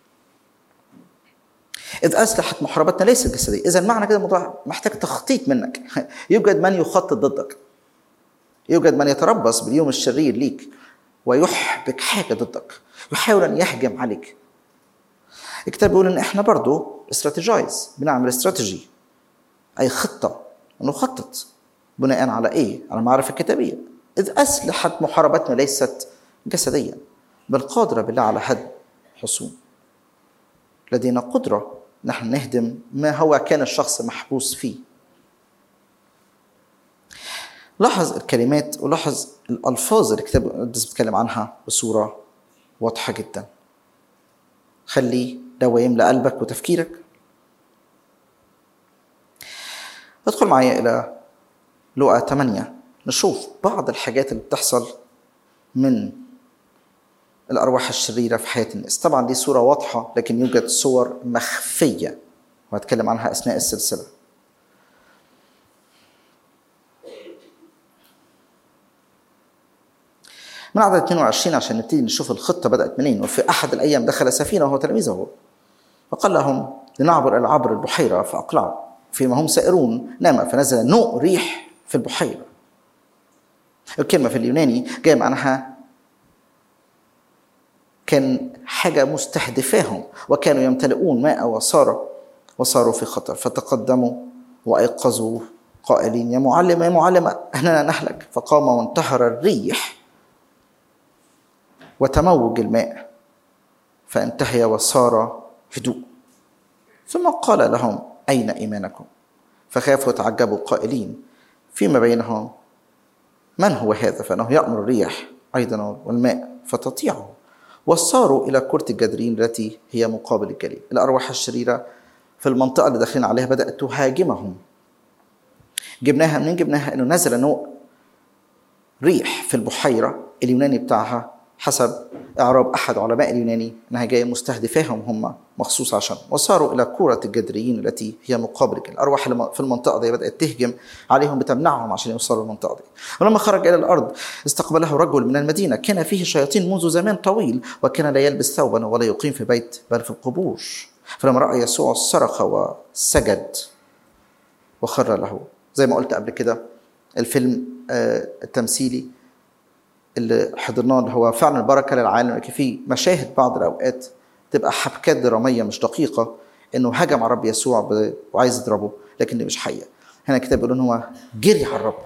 إذ أسلحة محاربتنا ليست جسدية. إذا معنى كده الموضوع محتاج تخطيط منك. يوجد من يخطط ضدك، يوجد من يتربص باليوم الشرير ليك ويحبك حاجة ضدك، يحاول أن يهجم عليك. الكتاب بيقول إن إحنا برضو استراتيجايز، بنعمل استراتيجي، أي خطة، ونخطط بناء على إيه؟ على معرفة الكتابية. إذ أسلحة محاربتنا ليست جسديا بل قادرة بالله على هدم حصون. لدينا قدرة نحن نهدم ما هو كان الشخص محبوس فيه. لاحظ الكلمات ولاحظ الألفاظ اللي الكتاب المقدس بيتكلم عنها بصورة واضحة جدا. خلي ده يملأ قلبك وتفكيرك. ادخل معايا إلى لوقا 8 نشوف بعض الحاجات اللي بتحصل من الأرواح الشريرة في حياة الناس. طبعا دي صورة واضحة، لكن يوجد صور مخفية وهتكلم عنها أثناء السلسلة. من عدد 22 عشان نبتدي نشوف الخطة بدأت منين. وفي أحد الأيام دخل سفينة وهو تلاميذه، فقال لهم لنعبر إلى عبر البحيرة، فأقلعوا. فيما هم سائرون نام، فنزل نوء ريح في البحيرة. الكلمة في اليوناني جاء معناها كان حاجة مستهدفاهم، وكانوا يمتلئون ماء وصاروا في خطر. فتقدموا وأيقظوا قائلين: يا معلم يا معلم، أننا نهلك. فقام وانتهر الريح وتموج الماء، فانتهي وصار هدوء. ثم قال لهم: أين إيمانكم؟ فخافوا وتعجبوا قائلين فيما بينهم: من هو هذا؟ فإنه يأمر الريح أيضا والماء فتطيعه. وصاروا إلى كرة الجدرين التي هي مقابل الجليل. الأرواح الشريرة في المنطقة اللي داخلين عليها بدأت تهاجمهم. جبناها منين؟ جبناها إنه نزل نوء ريح في البحيرة. اليوناني بتاعها حسب إعراب أحد علماء اليوناني أنها جاية مستهدفاهم هم مخصوص عشان. وصاروا إلى كرة الجدريين التي هي مقابل الجليل. الأرواح اللي في المنطقة دي بدأت تهجم عليهم، بتمنعهم عشان يوصلوا المنطقة دي. ولما خرج إلى الأرض استقبله رجل من المدينة كان فيه شياطين منذ زمان طويل، وكان لا يلبس ثوبا ولا يقيم في بيت بل في القبور. فلما رأى يسوع صرخ وسجد وخر له. زي ما قلت قبل كده، الفيلم التمثيلي اللي حضرناه اللي هو فعلا البركة للعالم، لكن في مشاهد بعض الأوقات تبقى حبكات درامية مش دقيقة، إنه هجم على رب يسوع وعايز يضربه، لكن دي مش حقيقة. هنا الكتاب بيقول إن هو جري على الرب،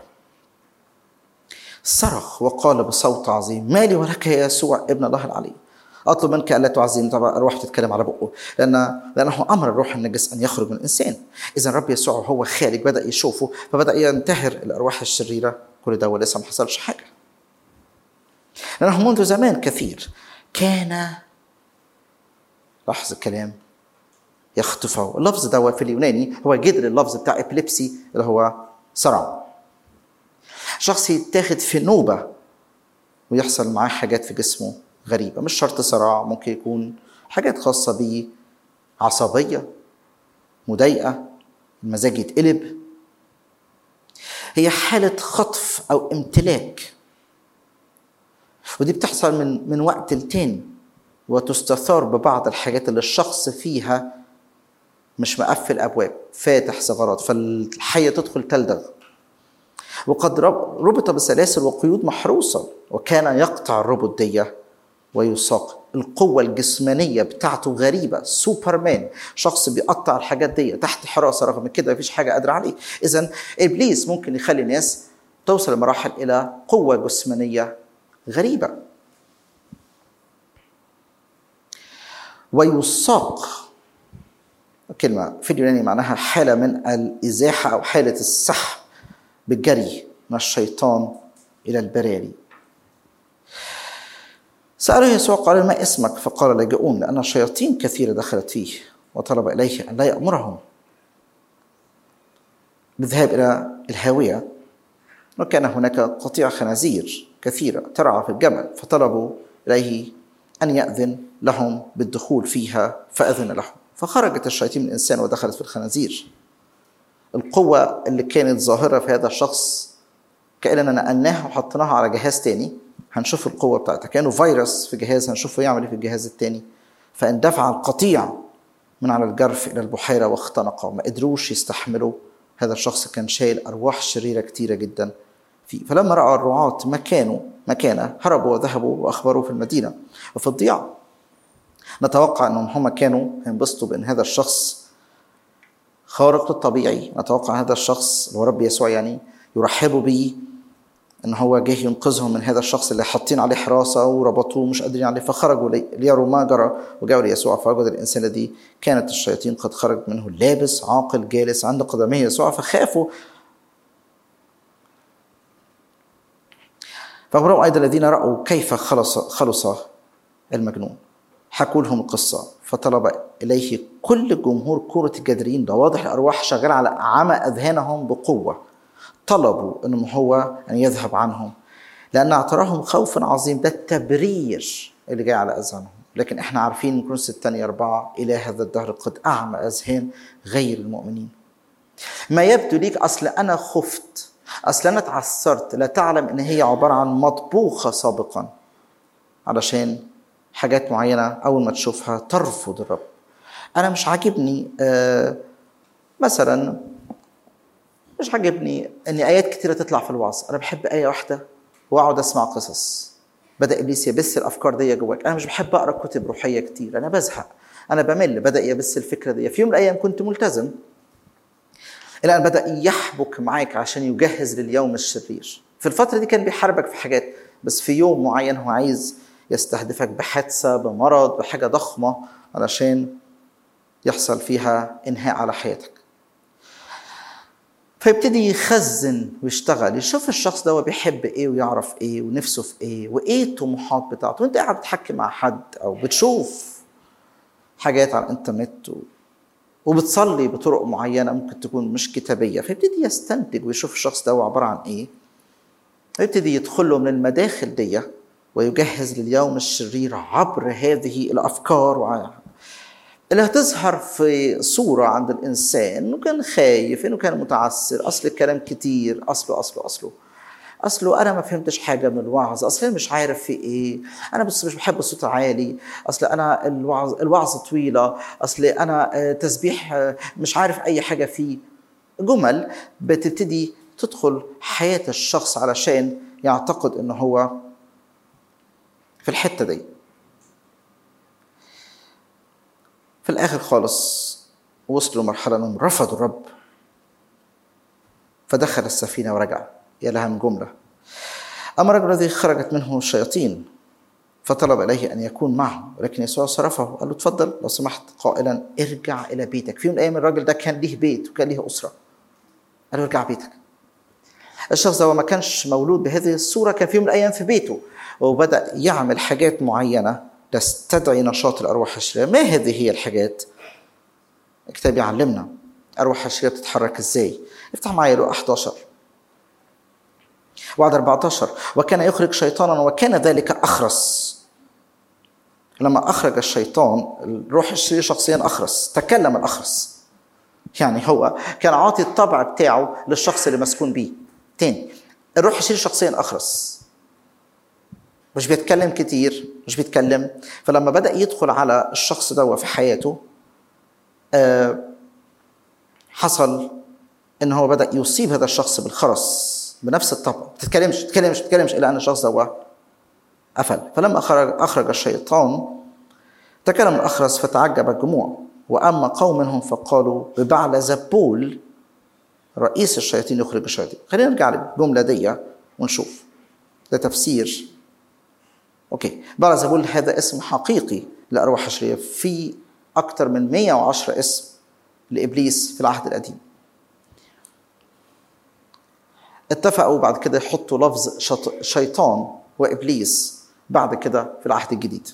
صرخ وقال بصوت عظيم: مالي ولك يا يسوع ابن الله العلي، أطلب منك ألا تعزيني. طبعا الروح تتكلم على بقه، لأنه أمر الروح النجس أن يخرج من الإنسان. إذن رب يسوع وهو خارج بدأ يشوفه، فبدأ ينتهر الأرواح الشريرة. كل ده ولسه ما حصلش حاجة، لأنه منذ زمان كثير كان، لاحظ الكلام، يخطفه. اللفظ ده في اليوناني هو جذر اللفظ بتاع إبليبسي اللي هو صرع. شخص يتاخد في نوبة ويحصل معاه حاجات في جسمه غريبة، مش شرط صراع، ممكن يكون حاجات خاصة بيه، عصبية، مضايقة، المزاج يتقلب. هي حالة خطف أو امتلاك، ودي بتحصل من وقت لتاني، وتستثار ببعض الحاجات اللي الشخص فيها مش مقفل أبواب، فاتح ثغرات، فالحية تدخل تلدغ. وقد ربط بسلاسل وقيود محروسة، وكان يقطع الربط دي ويساق. القوة الجسمانية بتاعته غريبة، سوبرمان، شخص بيقطع الحاجات دي تحت حراسة، رغم كده مفيش حاجة قادرة عليه. إذن إبليس ممكن يخلي الناس توصل لمراحل إلى قوة جسمانية غريبة. ويساق. كلمة في اليوناني معناها حالة من الإزاحة أو حالة السحب بالجري من الشيطان إلى البراري. سأله يسوع قال: ما اسمك؟ فقال: لاجئون، لأن شياطين كثيرة دخلت فيه. وطلب إليه أن لا يأمرهم بالذهاب إلى الهاوية، وكان هناك قطيع خنازير كثيرة ترعى في الجبل، فطلبوا إليه أن يأذن لهم بالدخول فيها، فأذن لهم. فخرجت الشياطين من الإنسان ودخلت في الخنازير. القوة اللي كانت ظاهرة في هذا الشخص كأننا نقلناها وحطناها على جهاز تاني، هنشوف القوة بتاعتها كأنه فيروس في جهاز، هنشوفه يعمل ايه في الجهاز التاني. فاندفع القطيع من على الجرف إلى البحيرة واختنقوا، ما قدروش يستحملوا. هذا الشخص كان شايل أرواح شريرة كتيرة جدا فيه. فلما رأى الرعاة مكانه هربوا وذهبوا وأخبروا في المدينة وفي الضياع. نتوقع أنهم هم كانوا ينبسطوا بأن هذا الشخص خارق للطبيعي. نتوقع هذا الشخص اللي هو رب يسوع يعني يرحبوا به، ان هو جه ينقذهم من هذا الشخص اللي حاطين عليه حراسه وربطوه مش قادرين عليه. فخرجوا ليروا ما جرى وجاءوا ليسوع، فوجد الانسان الذي كانت الشياطين قد خرجت منه لابس عاقل جالس عند قدمي يسوع، فخافوا. فأخبرهم أيضا الذين رأوا كيف خلص المجنون، حكوا لهم القصة. فطلب إليه كل جمهور كرة الجدرين، ده واضح الأرواح شغالة على عمى أذهانهم بقوة. طلبوا أنه هو أن يذهب عنهم لأن اعتراهم خوف عظيم. ده التبرير اللي جاي على أذهانهم. لكن احنا عارفين من كورنثوس الثانية 4: إلى هذا الدهر قد أعمى أذهان غير المؤمنين. ما يبدو ليك أصل أنا خفت، أصل أنا اتعثرت، لا تعلم أن هي عبارة عن مطبوخة سابقا علشان حاجات معينة أول ما تشوفها ترفض الرب. أنا مش عاجبني مثلا مش عاجبني أن آيات كتيرة تطلع في الوعظ. أنا بحب آية واحدة وأقعد أسمع قصص. بدأ إبليس يبث الأفكار دي جواك. أنا مش بحب أقرأ كتب روحية كتير، أنا بزهق، أنا بمل. بدأ يبث الفكرة دي. في يوم من الأيام كنت ملتزم، إلى أن بدأ يحبك معاك عشان يجهز لليوم الشرير. في الفترة دي كان بيحاربك في حاجات، بس في يوم معين هو عايز يستهدفك بحادثة، بمرض، بحاجة ضخمة علشان يحصل فيها إنهاء على حياتك. فيبتدي يخزن ويشتغل، يشوف الشخص ده بيحب ايه ويعرف ايه ونفسه في ايه وايه الطموحات بتاعته. وانت قاعد بتحكي مع حد او بتشوف حاجات على الانترنت وبتصلي بطرق معينة ممكن تكون مش كتابية، فيبتدي يستنتج ويشوف الشخص ده عبارة عن ايه، ويبتدي يدخل له من المداخل دي ويجهز لليوم الشرير عبر هذه الأفكار اللي هتظهر في صورة عند الإنسان إنه كان خايف، إنه كان متعسر، أصل الكلام كتير، أصله أنا ما فهمتش حاجة من الوعظ، أصل أنا مش عارف في إيه، أنا بس مش بحب الصوت العالي، أصل أنا الوعظ طويلة، أصل أنا تسبيح مش عارف أي حاجة فيه. جمل بتبتدي تدخل حياة الشخص علشان يعتقد إنه هو في الحتة دي. في الآخر خالص وصلوا مرحلة أنهم رفضوا الرب، فدخل السفينة ورجع. يا لها من جملة. أما الرجل الذي خرجت منه الشياطين فطلب إليه أن يكون معه، ولكن يسوع صرفه قال له: تفضل لو سمحت، قائلا: ارجع إلى بيتك. في يوم من الأيام الراجل ده كان ليه بيت وكان ليه أسرة. قال له: ارجع بيتك. الشخص ده ما كانش مولود بهذه الصورة، كان في يوم من الأيام في بيته وبدأ يعمل حاجات معينة تستدعي نشاط الأرواح الشريرة. ما هذه هي الحاجات؟ الكتاب يعلمنا أرواح الشريرة بتتحرك إزاي. افتح معايا لوقا 11 وعد 14: وكان يخرج شيطانا وكان ذلك أخرس. لما أخرج الشيطان الروح الشرير شخصيا أخرس، تكلم الأخرس، يعني هو كان عاطي الطبع بتاعه للشخص اللي مسكون بيه. تاني، الروح الشرير شخصيا أخرس، مش بيتكلم كتير، مش بيتكلم. فلما بدأ يدخل على الشخص ده في حياته حصل إن هو بدأ يصيب هذا الشخص بالخرس بنفس الطبع. تتكلمش إلى أن الشخص ده قفل. فلما أخرج الشيطان تكلم الأخرس فتعجب الجموع. وأما قوم منهم فقالوا: ببعلزبول رئيس الشياطين يخرج الشياطين. خلينا نرجع للجملة دي ونشوف ده تفسير. أوكي، بعلزبول هذا اسم حقيقي الأرواح الشريرة. في أكتر من 110 اسم لإبليس في العهد القديم. اتفقوا بعد كده يحطوا لفظ شيطان وإبليس بعد كده في العهد الجديد.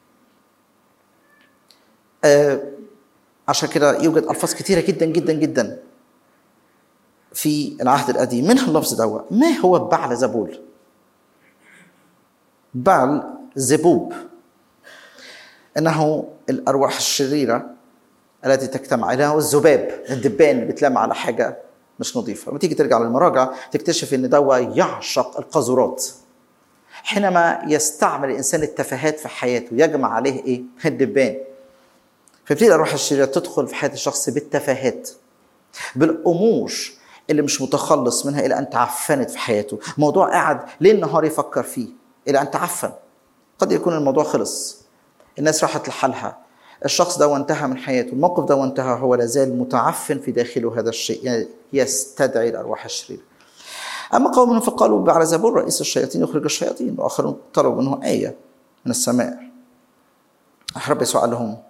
عشان كده يوجد ألفاظ كتيرة جدا جدا جدا في العهد القديم، منها اللفظ ده. ما هو بعل زبول؟ بعل زبوب، إنه الأرواح الشريرة التي تجتمع، إنه الذباب، الدبان اللي بيتلم على حاجة مش نظيفة. لما تيجي ترجع للمراجع تكتشف إن ده يعشق القاذورات. حينما يستعمل الإنسان التفاهات في حياته يجمع عليه إيه؟ الدبان. فبتبتدي الأرواح الشريرة تدخل في حياة الشخص بالتفاهات، بالأمور اللي مش متخلص منها إلى أن تعفنت في حياته. موضوع قاعد ليل نهار يفكر فيه إلى أن تعفن. قد يكون الموضوع خلص، الناس راحت لحالها، الشخص ده وانتهى من حياته، الموقف ده وانتهى، هو لازال متعفن في داخله هذا الشيء، يعني يستدعي الأرواح الشريرة. أما قوم فقالوا بعلزبول رئيس الشياطين يخرج الشياطين، وآخرون طلبوا منه آية من السماء. رب يسوع قال لهم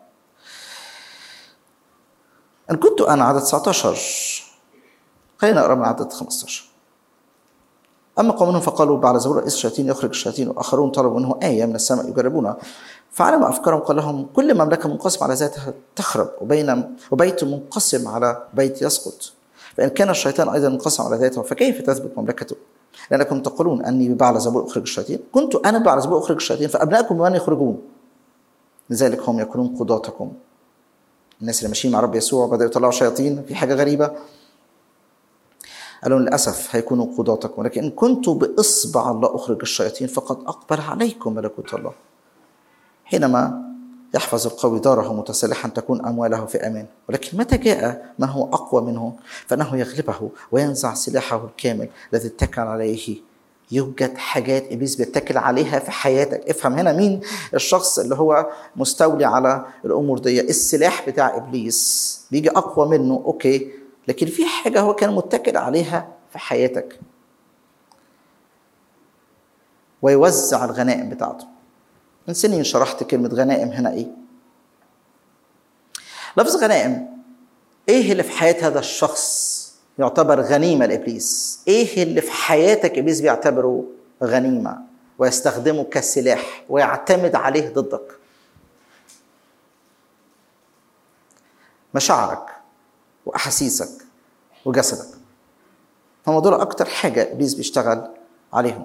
إن كنت أنا، عدد 19، خلينا نقرأ من عدد 15. أما قوم فقالوا بعلزبول رئيس الشياطين يخرج الشياطين، وآخرون طلبوا منه آية من السماء يجربونه. فعلم أفكارهم قال لهم كل مملكة منقسم على ذاتها تخرب، وبيت منقسم على بيت يسقط. فإن كان الشيطان أيضا منقسم على ذاته فكيف تثبت مملكته؟ لأنكم تقولون أني ببعلزبول أخرج الشياطين، كنت أنا ببعلزبول أخرج الشياطين، فأبنائكم بمن يخرجون؟ لذلك هم يكونون قضاتكم. الناس اللي ماشيين مع رب يسوع بدأوا يطلعوا شياطين في حاجة غريبة، قالوا للأسف هيكونوا قضاتكم. ولكن إن كنت بإصبع الله أخرج الشياطين فقد أقبل عليكم ملكوت الله. حينما يحفظ القوي داره متسلحا تكون أمواله في أمان، ولكن متى جاء من هو أقوى منه فإنه يغلبه وينزع سلاحه الكامل الذي اتكل عليه. يوجد حاجات إبليس بيتكل عليها في حياتك. افهم هنا مين الشخص اللي هو مستولي على الأمور دي. السلاح بتاع إبليس بيجي أقوى منه، أوكي، لكن في حاجة هو كان متكل عليها في حياتك. ويوزع الغنائم بتاعته. من سنين شرحت كلمة غنائم هنا إيه؟ لفظ غنائم، إيه اللي في حياة هذا الشخص يعتبر غنيمة لإبليس؟ إيه اللي في حياتك إبليس بيعتبره غنيمة ويستخدمه كسلاح ويعتمد عليه ضدك؟ مشاعرك وأحاسيسك وجسدك. هم دول أكتر حاجة إبليس بيشتغل عليهم.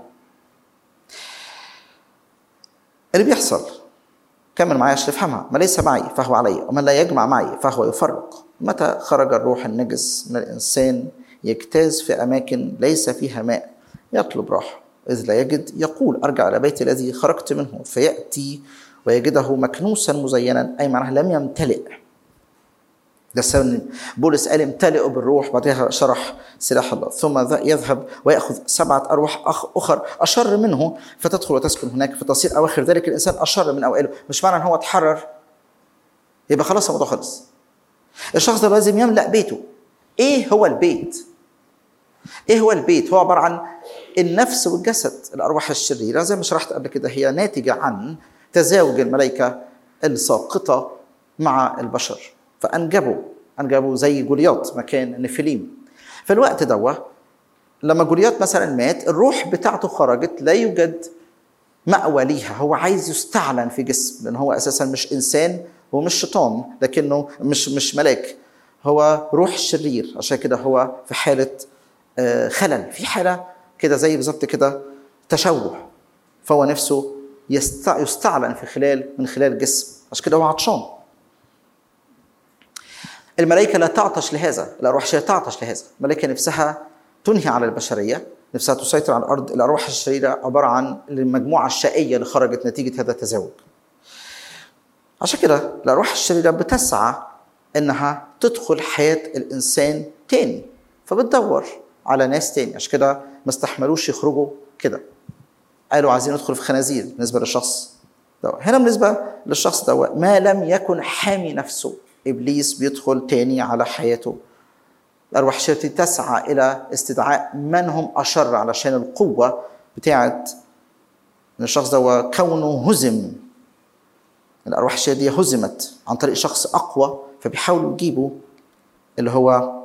اللي بيحصل كمل معايا عشان تفهمها. ما ليس معي فهو علي، ومن لا يجمع معي فهو يفرق. متى خرج الروح النجس من الإنسان يجتاز في أماكن ليس فيها ماء يطلب راحة، إذ لا يجد يقول أرجع إلى بيتي الذي خرجت منه، فيأتي ويجده مكنوسا مزينا، أي معناه لم يمتلئ. ده السبب بولس قال امتلئوا بالروح، بعدها شرح سلاح الله. ثم يذهب ويأخذ 7 أرواح أخر أشر منه فتدخل وتسكن هناك، فتصير أواخر ذلك الإنسان أشر من أوائله. مش معنى أن هو اتحرر يبقى خلاص الموضوع خلص. الشخص ده لازم يملأ بيته. إيه هو البيت؟ إيه هو البيت؟ هو عبارة عن النفس والجسد. الأرواح الشريرة زي ما شرحت قبل كده هي ناتجة عن تزاوج الملائكة الساقطة مع البشر، فأنجبوا زي جولياط مكان نفليم. في الوقت ده لما جولياط مثلا مات، الروح بتاعته خرجت، لا يوجد مأوى ليها. هو عايز يستعلن في جسم، لأن هو أساسا مش إنسان ومش شيطان، لكنه مش ملاك، هو روح شرير. عشان كده هو في حالة خلل، في حالة كده زي بالظبط كده تشوه، فهو نفسه يستعلن من خلال جسم. عشان كده هو عطشان. الملائكة لا تعطش لهذا، الأرواح الشريرة تعطش لهذا. الملائكة نفسها تنهي على البشرية، نفسها تسيطر على الأرض. الأرواح الشريرة عبارة عن المجموعة الشقية اللي خرجت نتيجة هذا التزاوج. عشان كده الأرواح الشريرة بتسعى إنها تدخل حياة الإنسان تاني، فبتدور على ناس تاني. عشان كده ما استحملوش يخرجوا كده، قالوا عايزين ندخل في خنازير بالنسبة للشخص ده. هنا بالنسبة للشخص ده ما لم يكن حامي نفسه، إبليس بيدخل تاني على حياته. الأرواح الشريرة تسعى إلى استدعاء من هم أشر علشان القوة بتاعت الشخص ده كونه هزم الأرواح الشريرة دي هزمت عن طريق شخص أقوى، فبيحاولوا يجيبوا اللي هو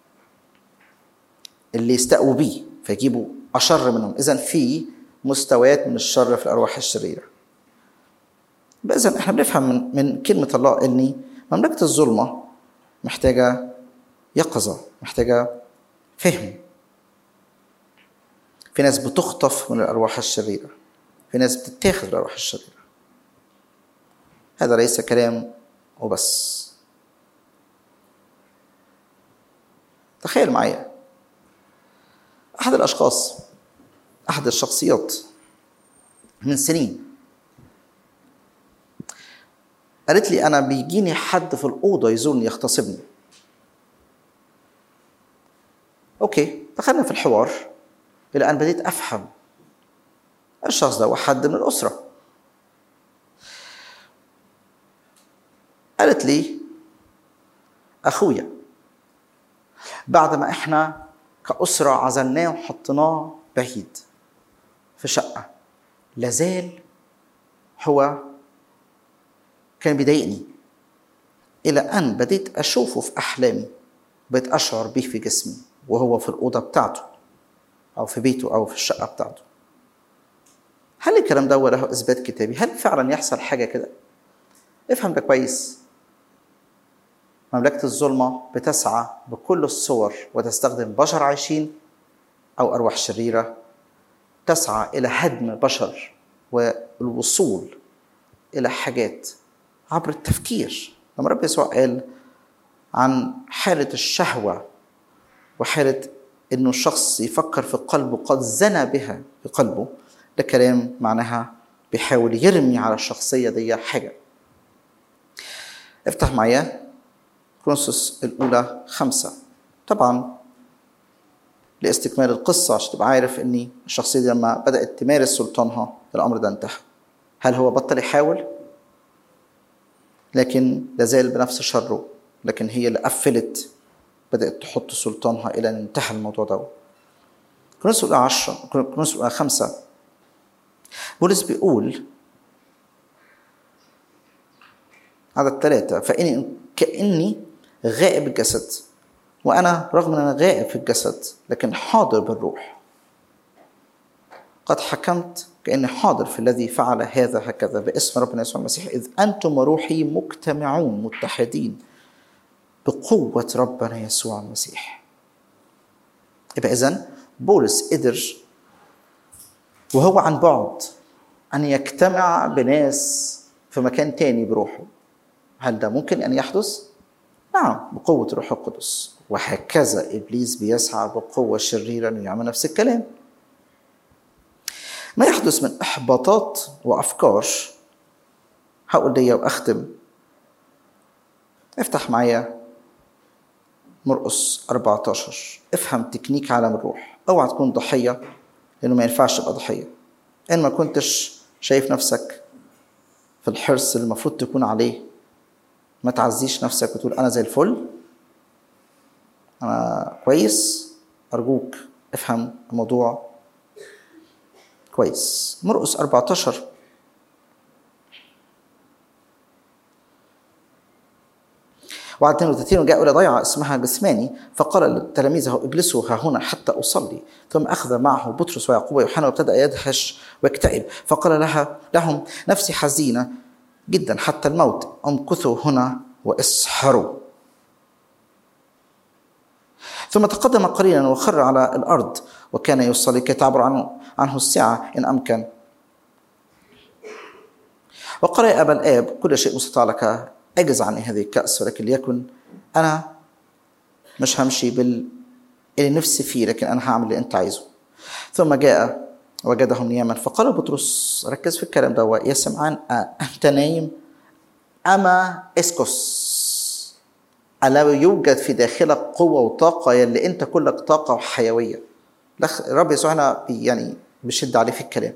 اللي يستقوا بيه، فيجيبوا أشر منهم. إذن في مستويات من الشر في الأرواح الشريرة. إذن إحنا بنفهم من كلمة الله إن مملكة الظلمة محتاجة يقظة، محتاجة فهم. في ناس بتخطف من الأرواح الشريرة، في ناس بتتاخذ الأرواح الشريرة. هذا ليس كلام وبس. تخيل معايا أحد الشخصيات من سنين قالت لي أنا بيجيني حد في الأوضة يزورني يغتصبني. أوكي، دخلنا في الحوار إلى أن بديت أفهم الشخص ده وحد من الأسرة. قالت لي أخويا بعد ما إحنا كأسرة عزلناه وحطناه بعيد في شقة، لازال هو كان بيضايقني إلى أن بديت أشوفه في أحلامي، بديت أشعر به في جسمي وهو في الأوضة بتاعته أو في بيته أو في الشقة بتاعته. هل الكلام ده له إثبات كتابي؟ هل فعلا يحصل حاجة كده؟ افهم ده كويس. مملكة الظلمة بتسعى بكل الصور وتستخدم بشر عايشين أو أرواح شريرة، تسعى إلى هدم بشر والوصول إلى حاجات عبر التفكير. لما رب يسوع قال عن حالة الشهوة وحالة إنه الشخص يفكر في قلبه قد زنى بها في قلبه، ده كلام معناها بيحاول يرمي على الشخصية دي حاجة. افتح معايا كورنثوس الأولى 5 طبعا لاستكمال القصة عشان تبقى عارف إن الشخصية دي لما بدأت تمارس سلطانها الأمر ده انتهى. هل هو بطل يحاول؟ لكن لازال بنفس شره، لكن هي اللي قفلت، بدأت تحط سلطانها إلى أن انتهى الموضوع ده. كورنثوس الأولى 10 كورنثوس الأولى 5 بولس بيقول عدد 3 فإني كأني غائب الجسد، وأنا رغم أن أنا غائب في الجسد لكن حاضر بالروح، قد حكمت كأني حاضر في الذي فعل هذا هكذا باسم ربنا يسوع المسيح، إذ أنتم وروحي مجتمعون متحدين بقوة ربنا يسوع المسيح. يبقى إذن بولس قدر وهو عن بعد أن يجتمع بناس في مكان تاني بروحه. هل ده ممكن أن يحدث؟ نعم، بقوة الروح القدس. وهكذا إبليس بيسعى بقوة شريرة أن يعمل نفس الكلام. ما يحدث من إحباطات وأفكار، هقول دي وأختم. افتح معايا مرقس 14. افهم تكنيك عالم الروح. اوعى تكون ضحية، لأنه ما ينفعش تبقى ضحية. إن ما كنتش شايف نفسك في الحرص اللي المفروض تكون عليه، ما تعزيش نفسك وتقول أنا زي الفل، أنا كويس. أرجوك افهم الموضوع كويس. مرقس 14 وعد 32 وجاء إلى ضيعة اسمها جثماني فقال لتلاميذه اجلسوا ها هنا حتى أصلي. ثم أخذ معه بطرس ويعقوب ويوحنا وابتدأ يدهش ويكتئب، فقال لهم نفسي حزينة جدا حتى الموت، امكثوا هنا واسحروا. ثم تقدم قليلا وخر على الأرض وكان يصلي كي تعبر عنه الساعة إن أمكن. وقال يا أبا الآب كل شيء مستطاع لك، أجز عني هذه الكأس، ولكن ليكن أنا مش همشي اللي نفسي فيه، لكن أنا هعمل اللي أنت عايزه. ثم جاء وجدهم نياما فقال بطرس، ركز في الكلام ده، يا سمعان أنت نايم؟ أما اسكس، ألا يوجد في داخلك قوة وطاقة يلي أنت كلك طاقة وحيوية. الرب يسوع هنا يعني بشد عليه في الكلام.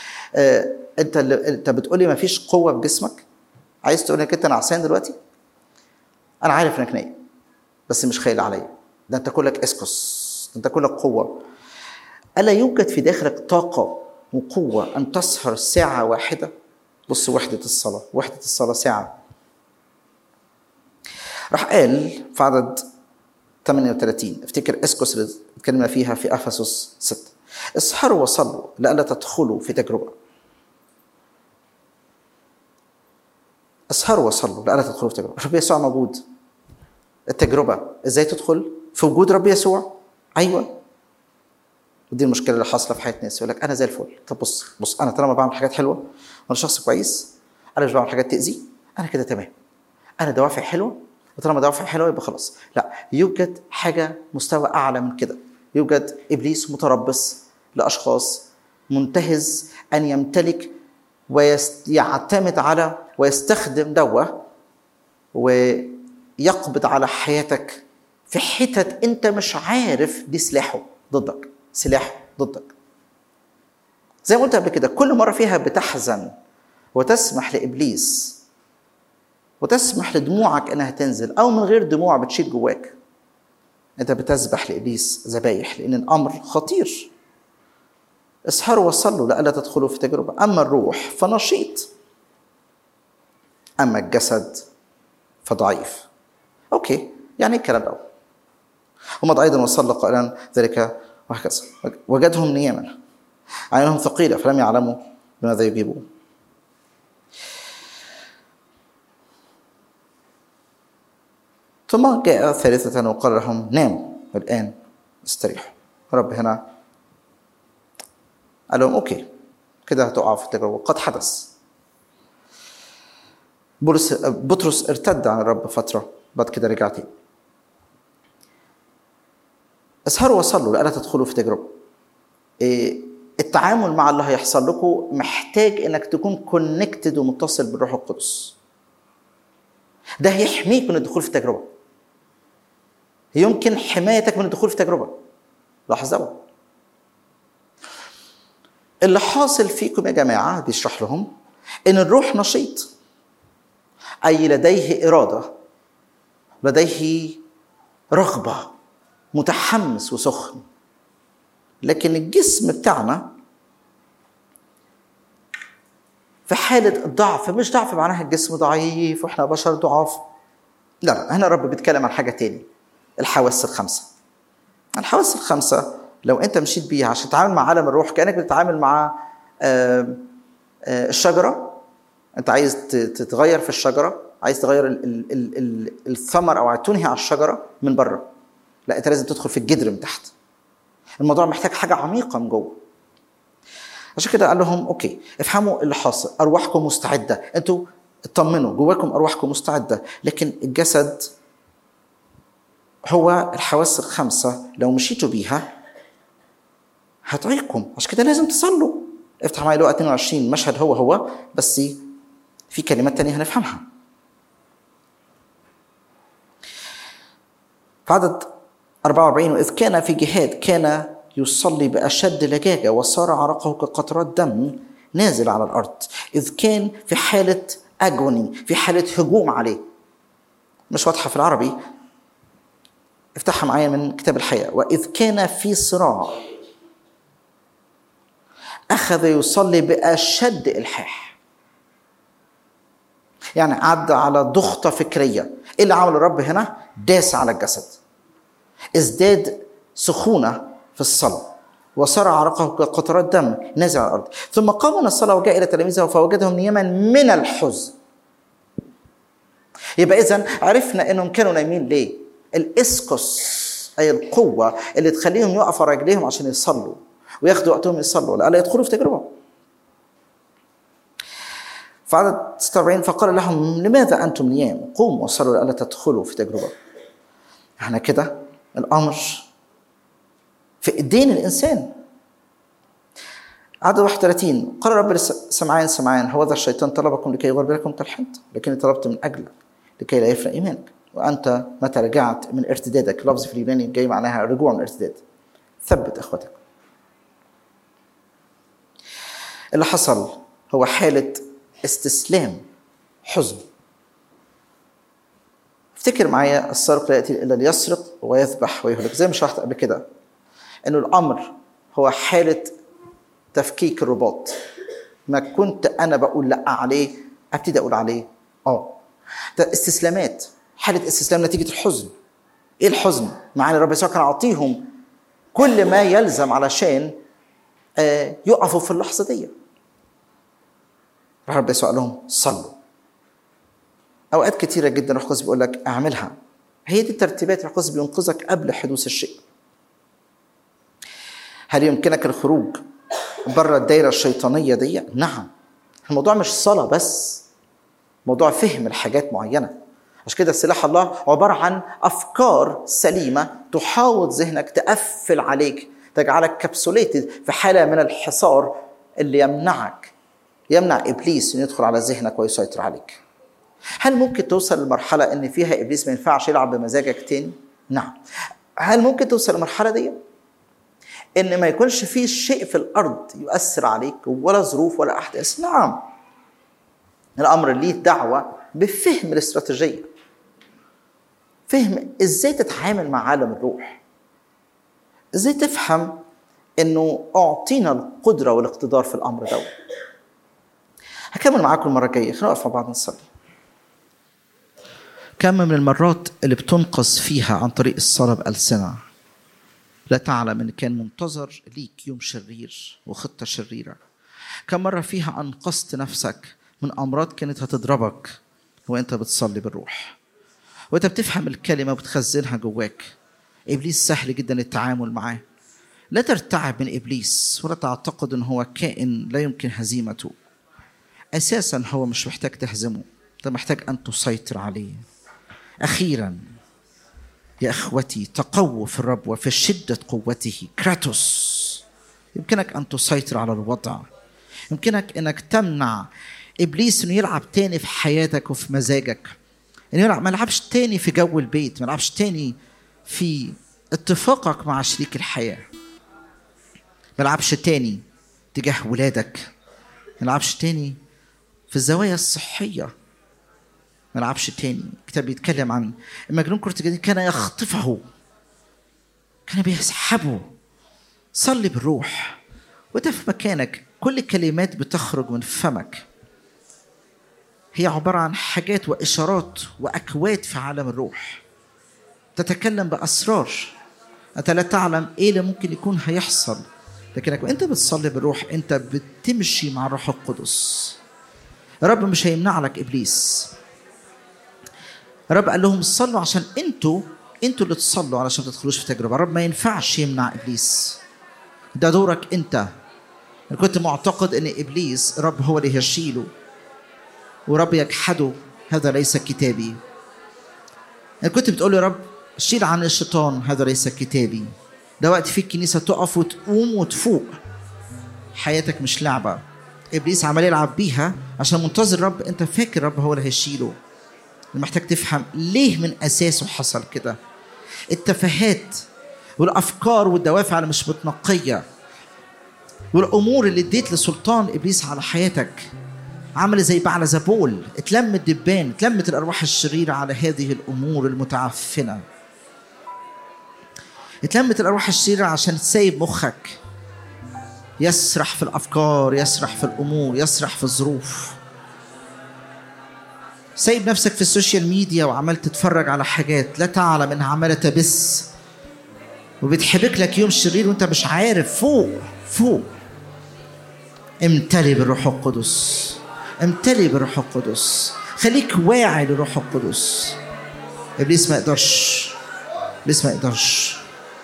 أنت بتقولي ما فيش قوة في جسمك؟ عايز تقول لك أنت نعسان دلوقتي؟ أنا عارف إنك نايم بس مش خايل عليا. ده أنت كلك اسكس، أنت كلك قوة. ألا يوجد في داخلك طاقة وقوة أن تسهر ساعة واحدة؟ بص وحدة الصلاة ساعة. راح قال في عدد 38، افتكر اسكوس اللي اتكلمنا فيها في افسس 6، اسهروا وصلوا لئلا تدخلوا في تجربة. اسهروا وصلوا لئلا تدخلوا في تجربة. رب يسوع موجود. التجربة ازاي تدخل؟ في وجود رب يسوع. ايوه، ودي المشكله اللي حاصله في حياه ناس. يقول لك انا زي الفل. طب بص انا طالما بعمل حاجات حلوه وانا شخص كويس، انا مش بعمل حاجات تاذي، انا كده تمام، انا دوافع حلوه، وطالما دوافع حلوه يبقى خلاص. لا، يوجد حاجه مستوى اعلى من كده. يوجد ابليس متربص لاشخاص، منتهز ان يمتلك ويعتمد على ويستخدم دوه ويقبض على حياتك في حتت انت مش عارف دي سلاحه ضدك، سلاح ضدك. زي ما قلت قبل كده، كل مرة فيها بتحزن وتسمح لإبليس وتسمح لدموعك انها تنزل، او من غير دموع بتشيل جواك، انت بتذبح لإبليس ذبايح، لان الامر خطير. اسهروا وصلوا لئلا تدخلوا في تجربة. اما الروح فنشيط، اما الجسد فضعيف. اوكي، يعني الكلام ده ومضى ايضا وصلى قائلا ذلك وهكذا. وجدهم نياما، عينهم ثقيلة فلم يعلموا بماذا يجيبون. ثم جاء ثالثة وقال لهم ناموا والآن استريحوا. رب هنا قال لهم اوكي، كده هتقعوا في التجربة، قد حدث. بطرس ارتد عن الرب فترة، بعد كده رجع تاني. اسهروا وصلوا لئلا تدخلوا في تجربة. التعامل مع اللي هيحصل لكم محتاج انك تكون كونكتد ومتصل بالروح القدس. ده هيحميك من الدخول في تجربة، يمكن حمايتك من الدخول في تجربة. لاحظ ده اللي حاصل فيكم يا جماعة. بيشرح لهم ان الروح نشيط، اي لديه إرادة، لديه رغبة، متحمس وسخن. لكن الجسم بتاعنا في حالة ضعف. مش ضعف معناها الجسم ضعيف واحنا بشر ضعاف، لا، هنا الرب بيتكلم عن حاجة تاني. الحواس الخمسة. الحواس الخمسة لو انت مشيت بيها عشان تتعامل مع عالم الروح، كأنك بتتعامل مع الشجرة. انت عايز تتغير في الشجرة، عايز تغير الثمر او تنهي على الشجرة من بره. لا، انت لازم تدخل في الجدر من تحت. الموضوع محتاج حاجة عميقة من جوه. عشان كده قال لهم اوكي، افهموا اللي حاصل، ارواحكم مستعدة، انتوا اطمنوا، جواكم ارواحكم مستعدة، لكن الجسد هو الحواس الخمسة لو مشيتوا بيها هتعيقكم. عشان كده لازم تصلوا. افتح معي لقا 22، مشهد هو بس في كلمات تانية هنفهمها. في عدد 44، وإذ كان في جهاد كان يصلي بأشد لجاجة وصار عرقه كقطرات دم نازل على الأرض. إذ كان في حالة أجوني، في حالة هجوم عليه. مش واضحة في العربي، افتحها معايا من كتاب الحياة. وإذ كان في صراع أخذ يصلي بأشد إلحاح. يعني عدى على ضغطة فكرية. إيه اللي عمل الرب هنا؟ داس على الجسد، ازداد سخونة في الصلاة، وصار عرقه كقطرات دم نازل على الأرض. ثم قام من الصلاة وجاء إلى تلاميذه فوجدهم نياما من الحزن. يبقى إذن عرفنا إنهم كانوا نايمين ليه. الإسكوس أي القوة اللي تخليهم يقفوا على رجليهم عشان يصلوا وياخدوا وقتهم يصلوا لألا يدخلوا في تجربة. فعدد 46 فقال لهم لماذا أنتم نيام؟ قوموا وصلوا لألا تدخلوا في تجربة. احنا كده الأمر في إيدين الإنسان. عدد 31 قال رب سمعان هو ذا الشيطان طلبكم لكي يغرب لكم كالحنط، لكني طلبت من أجلك لكي لا يفنى إيمانك، وأنت متى رجعت من ارتدادك. لفظ في اليوناني جاي معناها رجوع من الارتداد. ثبت أخوتك. اللي حصل هو حالة استسلام، حزن. افتكر معايا السارق لا يأتي إلا ليسرق ويذبح ويهلك. زي ما شرحت قبل كده إنه الأمر هو حالة تفكيك الرباط. ما كنت انا بقول لا عليه ابتدي اقول عليه ده استسلامات، حاله استسلام نتيجه الحزن. ايه الحزن؟ مع ان الرب يسوع كان عطيهم كل ما يلزم علشان يقفوا في اللحظه دي. الرب يسوع قال لهم صلوا. اوقات كتيره جدا الروح القدس بيقول لك اعملها، هي دي الترتيبات. الروح القدس بينقذك قبل حدوث الشيء. هل يمكنك الخروج بره الدائره الشيطانيه دي؟ نعم. الموضوع مش صلاه بس، موضوع فهم الحاجات معينه. عشان كده سلاح الله عباره عن افكار سليمه تحاوط ذهنك، تقفل عليك، تجعلك كبسوليتد في حاله من الحصار اللي يمنع ابليس انه يدخل على ذهنك ويسيطر عليك. هل ممكن توصل لمرحله ان فيها ابليس ما ينفعش يلعب بمزاجك تاني؟ نعم. هل ممكن توصل للمرحله دي ان ما يكونش فيه شيء في الارض يؤثر عليك ولا ظروف ولا احداث؟ نعم. الامر ليه دعوه بفهم الاستراتيجيه، فهم ازاي تتعامل مع عالم الروح، ازاي تفهم انه اعطينا القدره والاقتدار في الامر ده. هكمل معاكم المره الجايه، خلينا نقف مع بعض نصلي. كم من المرات اللي بتنقذ فيها عن طريق الصلاه بألسنة لا تعلم ان كان منتظر ليك يوم شرير وخطه شريره. كم مره فيها انقذت نفسك من امراض كانت هتضربك وانت بتصلي بالروح، وانت بتفهم الكلمه وبتخزنها جواك. ابليس سهل جدا التعامل معاه. لا ترتعب من ابليس ولا تعتقد ان هو كائن لا يمكن هزيمته. اساسا هو مش محتاج تهزمه، انت محتاج ان تسيطر عليه. اخيرا يا اخوتي تقووا في الرب وفي شده قوته. كراتوس. يمكنك ان تسيطر على الوضع، يمكنك انك تمنع ابليس انه يلعب تاني في حياتك وفي مزاجك، انه ما يلعبش تاني في جو البيت، ما يلعبش تاني في اتفاقك مع شريك الحياه، ما يلعبش تاني تجاه ولادك، ما يلعبش تاني في الزوايا الصحيه، ما يلعبش تاني. الكتاب بيتكلم عن المجنون كرة الجديد كان يخطفه، كان بيسحبه. صلي بالروح وانت في مكانك. كل كلمات بتخرج من فمك هي عبارة عن حاجات وإشارات وأكواد في عالم الروح. تتكلم بأسرار أنت لا تعلم إيه اللي ممكن يكون هيحصل، لكنك وأنت بتصلي بالروح أنت بتمشي مع الروح القدس. الرب مش هيمنع لك إبليس. الرب قال لهم صلوا عشان انتوا اللي تصلوا علشان تدخلوش في تجربة. الرب ما ينفعش يمنع إبليس، ده دورك أنت. أنا كنت معتقد أن إبليس الرب هو اللي هيشيله ورب يجحده، هذا ليس كتابي. أنا كنت بتقول يا رب شيل عن الشيطان، هذا ليس كتابي. ده وقت فيه الكنيسة تقف وتقوم وتفوق. حياتك مش لعبة إبليس عمال يلعب بيها عشان منتظر رب أنت فاكر رب هو اللي هيشيله. محتاج تفهم ليه من أساسه حصل كده. التفاهات والأفكار والدوافع اللي مش متنقية والأمور اللي اديت لسلطان إبليس على حياتك عمل زي بعلزبول. اتلم الدبان، اتلمت الأرواح الشريرة على هذه الأمور المتعفنة. اتلمت الأرواح الشريرة عشان تسيب مخك يسرح في الأفكار، يسرح في الأمور، يسرح في الظروف. سايب نفسك في السوشيال ميديا وعمال تتفرج على حاجات لا تعلم انها عماله تبث وبتحبك لك يوم شرير وانت مش عارف. فوق امتلي بالروح القدس، امتلي بالروح القدس، خليك واعي للروح القدس. ابليس ما يقدرش، ابليس ما يقدرش.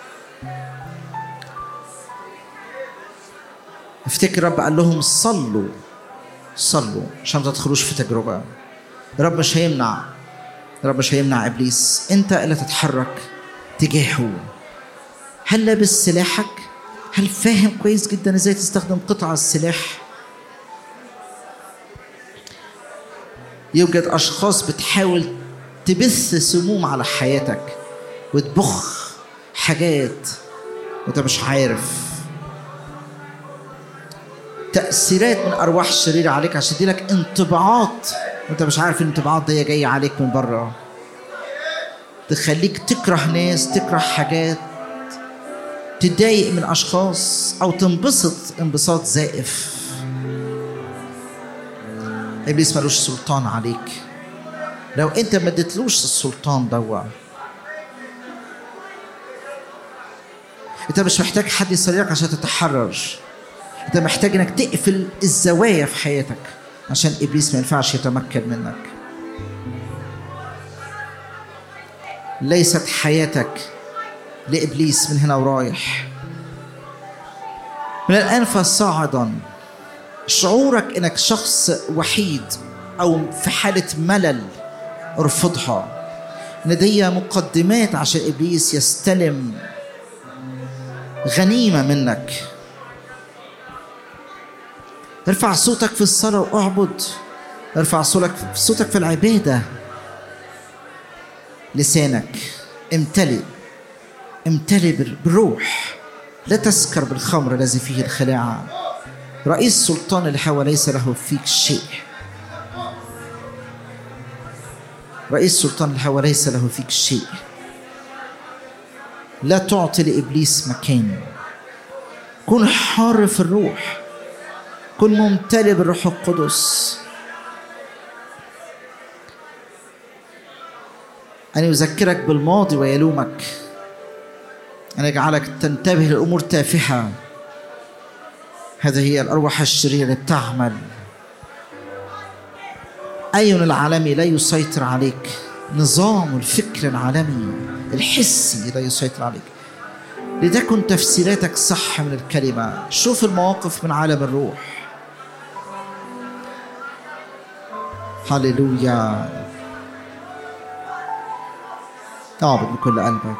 افتكر رب قال لهم صلوا عشان ما تدخلوش في تجربه. رب مش هيمنع إبليس، أنت اللي تتحرك تجاهه. هل لابس سلاحك؟ هل فاهم كويس جدا إزاي تستخدم قطع السلاح؟ يوجد أشخاص بتحاول تبث سموم على حياتك وتبخ حاجات وأنت مش عارف. تأثيرات من أرواح شريرة عليك عشان تديلك انطباعات وانت مش عارف الانطباعات دي جايه عليك من بره، تخليك تكره ناس، تكره حاجات، تتضايق من اشخاص او تنبسط انبساط زائف. إبليس ملوش سلطان عليك لو أنت ما اديتلوش السلطان دوا. أنت مش محتاج حد يصريك عشان تتحرر، أنت محتاج إنك تقفل الزوايا في حياتك عشان إبليس ما ينفعش يتمكن منك. ليست حياتك لإبليس من هنا ورايح. من الآن فصاعدا شعورك إنك شخص وحيد أو في حالة ملل ارفضها، إن دي مقدمات عشان إبليس يستلم غنيمة منك. ارفع صوتك في الصلاة واعبد، ارفع صوتك في العبادة. لسانك امتلئ بالروح، لا تسكر بالخمر الذي فيه الخلاعة. رئيس سلطان الهوى ليس له فيك شيء. رئيس سلطان الهوى ليس له فيك شيء. لا تعطي لإبليس مكان. كن حار في الروح، كن ممتلئ بالروح القدس. أن يذكرك بالماضي ويلومك، أن يجعلك تنتبه لأمور تافهة. هذه هي الأرواح الشريرة اللي بتعمل. أيون العالمي لا يسيطر عليك، نظام الفكر العالمي الحسي لا يسيطر عليك. لتكن تفسيراتك صح من الكلمة. شوف المواقف من عالم الروح. هاليلويا. اعبد بكل قلبك.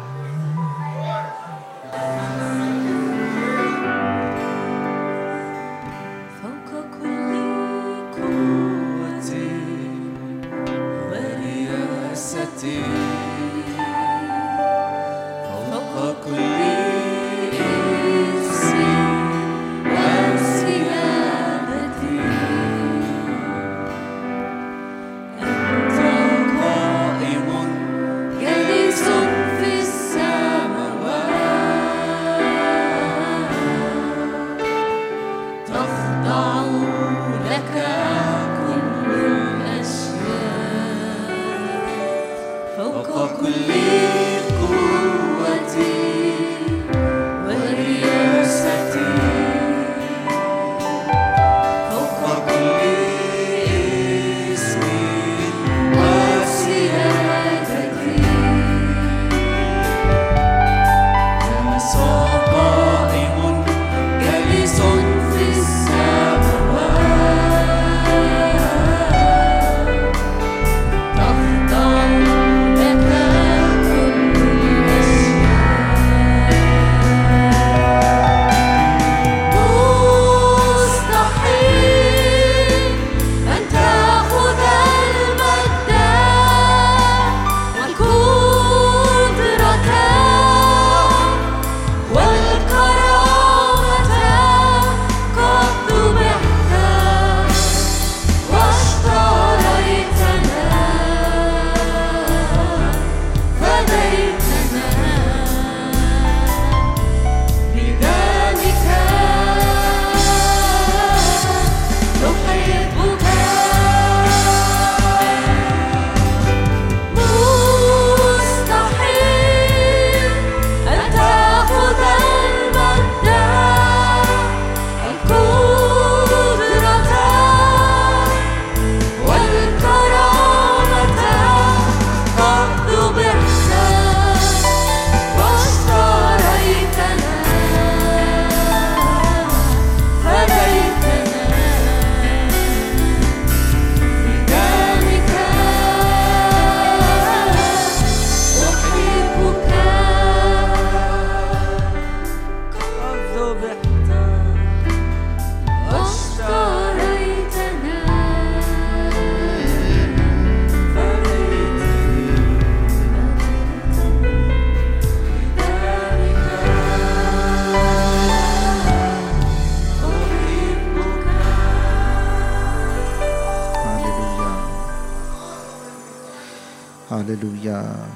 هاليلويا.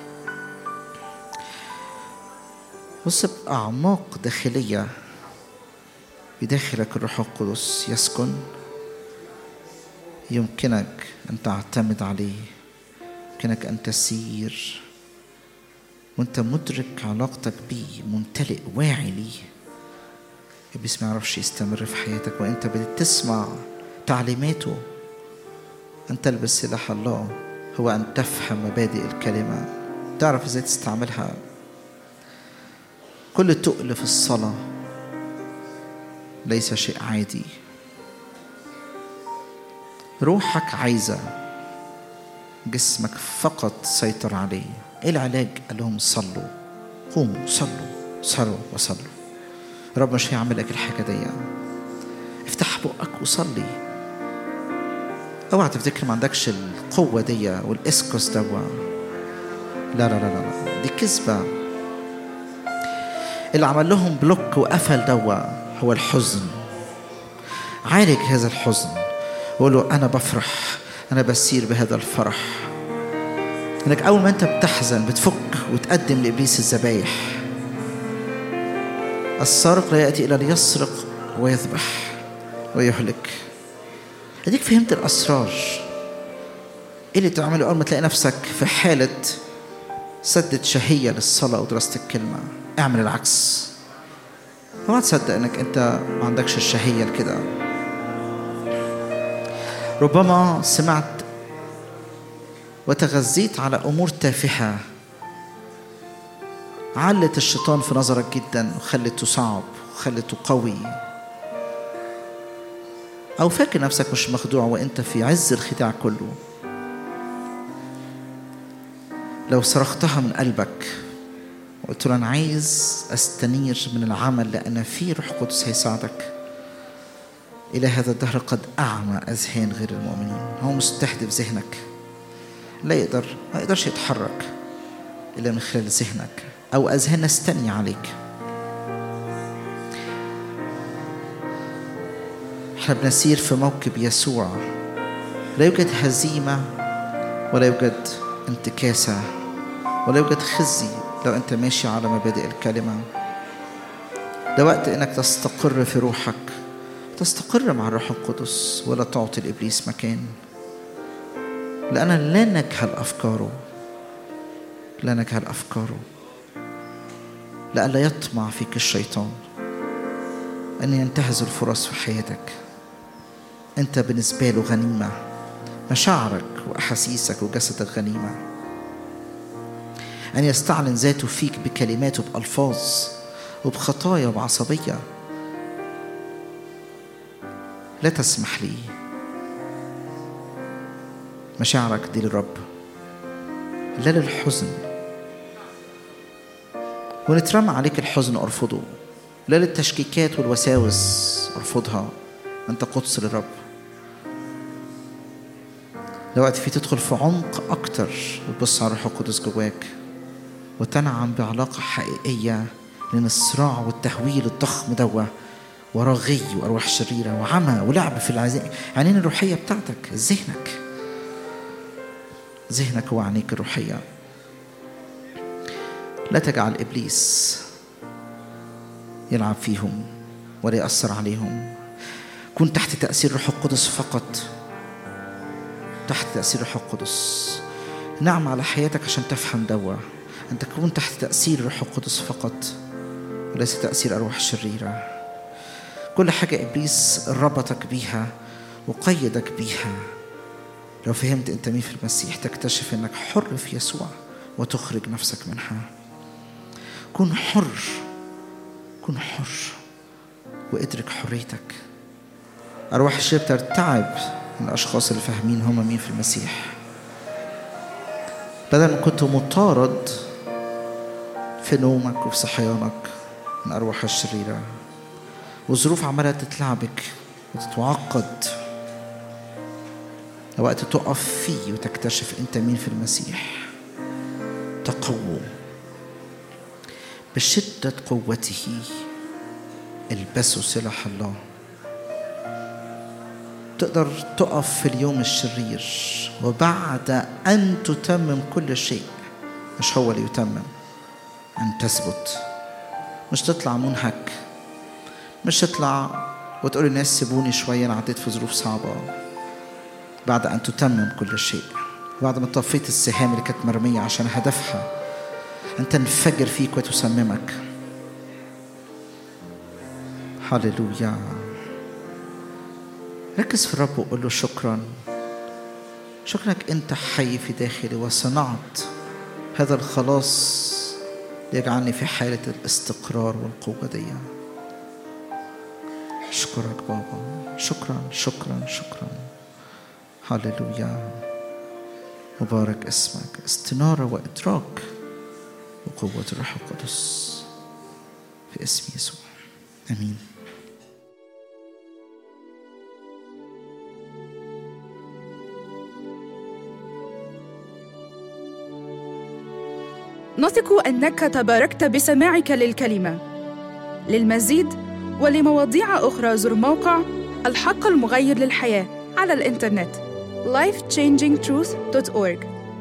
بص، بأعماق داخلية بداخلك الروح القدس يسكن. يمكنك أن تعتمد عليه، يمكنك أن تسير وأنت مدرك علاقتك بيه، ممتلئ واعي ليه. إبليس ما يعرفش يستمر في حياتك وأنت بتسمع تعليماته. أن تلبس سلاح الله هو أن تفهم مبادئ الكلمة، تعرف إزاي تستعملها. كل تقل في الصلاة ليس شيء عادي. روحك عايزة، جسمك فقط سيطر عليه. إيه العلاج؟ قال لهم صلوا، قوموا صلوا وصلوا. رب مش هيعمل لك الحاجة دي. افتح بقك وصلي. اوعى تفتكر ما عندكش القوة دي والاسكس دوا. لا لا لا لا، دي كذبة. اللي عمل لهم بلوك وقفل دوا هو الحزن. عالج هذا الحزن وقول له أنا بفرح، أنا بسير بهذا الفرح. إنك أول ما أنت بتحزن بتفك وتقدم لإبليس الذبايح. السارق لا يأتي إلا ليسرق ويذبح ويهلك. أديك فهمت الأسرار. إيه اللي تعمله أول ما تلاقي نفسك في حالة سدت شهية للصلاة ودراسة الكلمة؟ اعمل العكس. ما تصدق إنك أنت ما عندكش الشهية لكده. ربما سمعت وتغذيت على أمور تافهة علت الشيطان في نظرك جدا وخلته صعب وخلته قوي، أو فاكر نفسك مش مخدوع وإنت في عز الخداع كله. لو صرختها من قلبك وقلت له أنا عايز أستنير من العمل لأن فيه روح قدس هيساعدك. إلى هذا الدهر قد أعمى أذهان غير المؤمنين. هو مستهدف ذهنك، ما يقدرش يتحرك إلا من خلال ذهنك أو أذهان نستني عليك. احنا بنسير في موكب يسوع. لا يوجد هزيمة ولا يوجد انتكاسة ولا يوجد خزي لو أنت ماشي على مبادئ الكلمة. ده وقت إنك تستقر في روحك، تستقر مع الروح القدس ولا تعطي لإبليس مكان. لأن لا نجهل أفكاره، لا نجهل أفكاره، لأن لا يطمع فيك الشيطان أن ينتهز الفرص في حياتك. أنت بالنسبة له غنيمة، مشاعرك وأحاسيسك وجسدك غنيمة. أن يستعلن ذاته فيك بكلماته، بألفاظ وبخطايا وبعصبية. لا تسمح لي. مشاعرك دي للرب، لا للحزن. ونترمى عليك الحزن أرفضه، لا للتشكيكات والوساوس أرفضها. أنت قدس للرب. لو وقت فيه تدخل في عمق أكتر وتبص على الروح القدس جواك وتنعم بعلاقة حقيقية، لأن الصراع والتهويل الضخم دوا وراه غي وأرواح شريرة وعمى ولعب في العينين الروحية بتاعتك. ذهنك هو عينيك الروحية. لا تجعل إبليس يلعب فيهم ولا يأثر عليهم. كن تحت تأثير الروح القدس فقط، تحت تأثير الروح القدس. نعم على حياتك عشان تفهم دوا. أن تكون تحت تأثير الروح القدس فقط وليس تأثير أرواح شريرة. كل حاجة إبليس ربطك بيها وقيدك بيها، لو فهمت أنت مين في المسيح تكتشف أنك حر في يسوع وتخرج نفسك منها. كن حر وادرك حريتك. أرواح الشر ترتعب من الأشخاص اللي فاهمين هم مين في المسيح. بدل ما كنت مطارد في نومك وفي صحيانك من أرواح الشريرة وظروف عمالة تتلعبك وتتعقد، وقت تقف فيه وتكتشف أنت مين في المسيح. تقوم بشدة قوته، البسوا سلاح الله. تقدر تقف في اليوم الشرير وبعد أن تتمم كل شيء، مش هو اللي يتمم، أن تثبت. مش تطلع منهك، مش تطلع وتقول الناس سيبوني شوية أنا عديت في ظروف صعبة. بعد أن تتمم كل شيء، بعد ما طفيت السهام اللي كانت مرمية عشان هدفها أن تنفجر فيك وتسممك. هللويا. ركز في الرب وقول له شكرا، شكرك أنت حي في داخلي وصنعت هذا الخلاص ليجعلني في حالة الاستقرار والقوة دي. أشكرك بابا، شكرا شكرا شكرا. هللويا. مبارك اسمك. استنارة وإدراك وقوة الروح القدس في اسم يسوع، آمين. نثق أنك تباركت بسماعك للكلمة. للمزيد ولمواضيع أخرى زر موقع الحق المغير للحياة على الإنترنت lifechangingtruth.org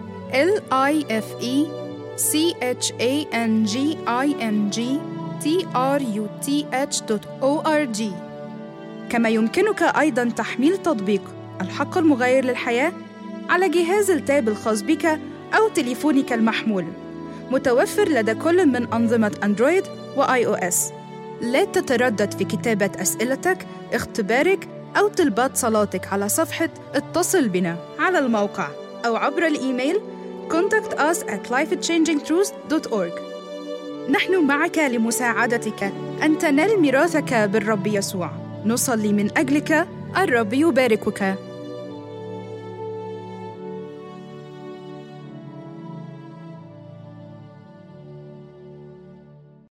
lifechangingtruth.org. كما يمكنك أيضاً تحميل تطبيق الحق المغير للحياة على جهاز التاب الخاص بك أو تليفونك المحمول، متوفر لدى كل من أنظمة أندرويد وآي أو إس. لا تتردد في كتابة أسئلتك، اختبارك أو طلبات صلاتك على صفحة اتصل بنا على الموقع أو عبر الإيميل contact us at lifechangingtruth.org. نحن معك لمساعدتك أن تنال ميراثك بالرب يسوع. نصلي من أجلك. الرب يباركك.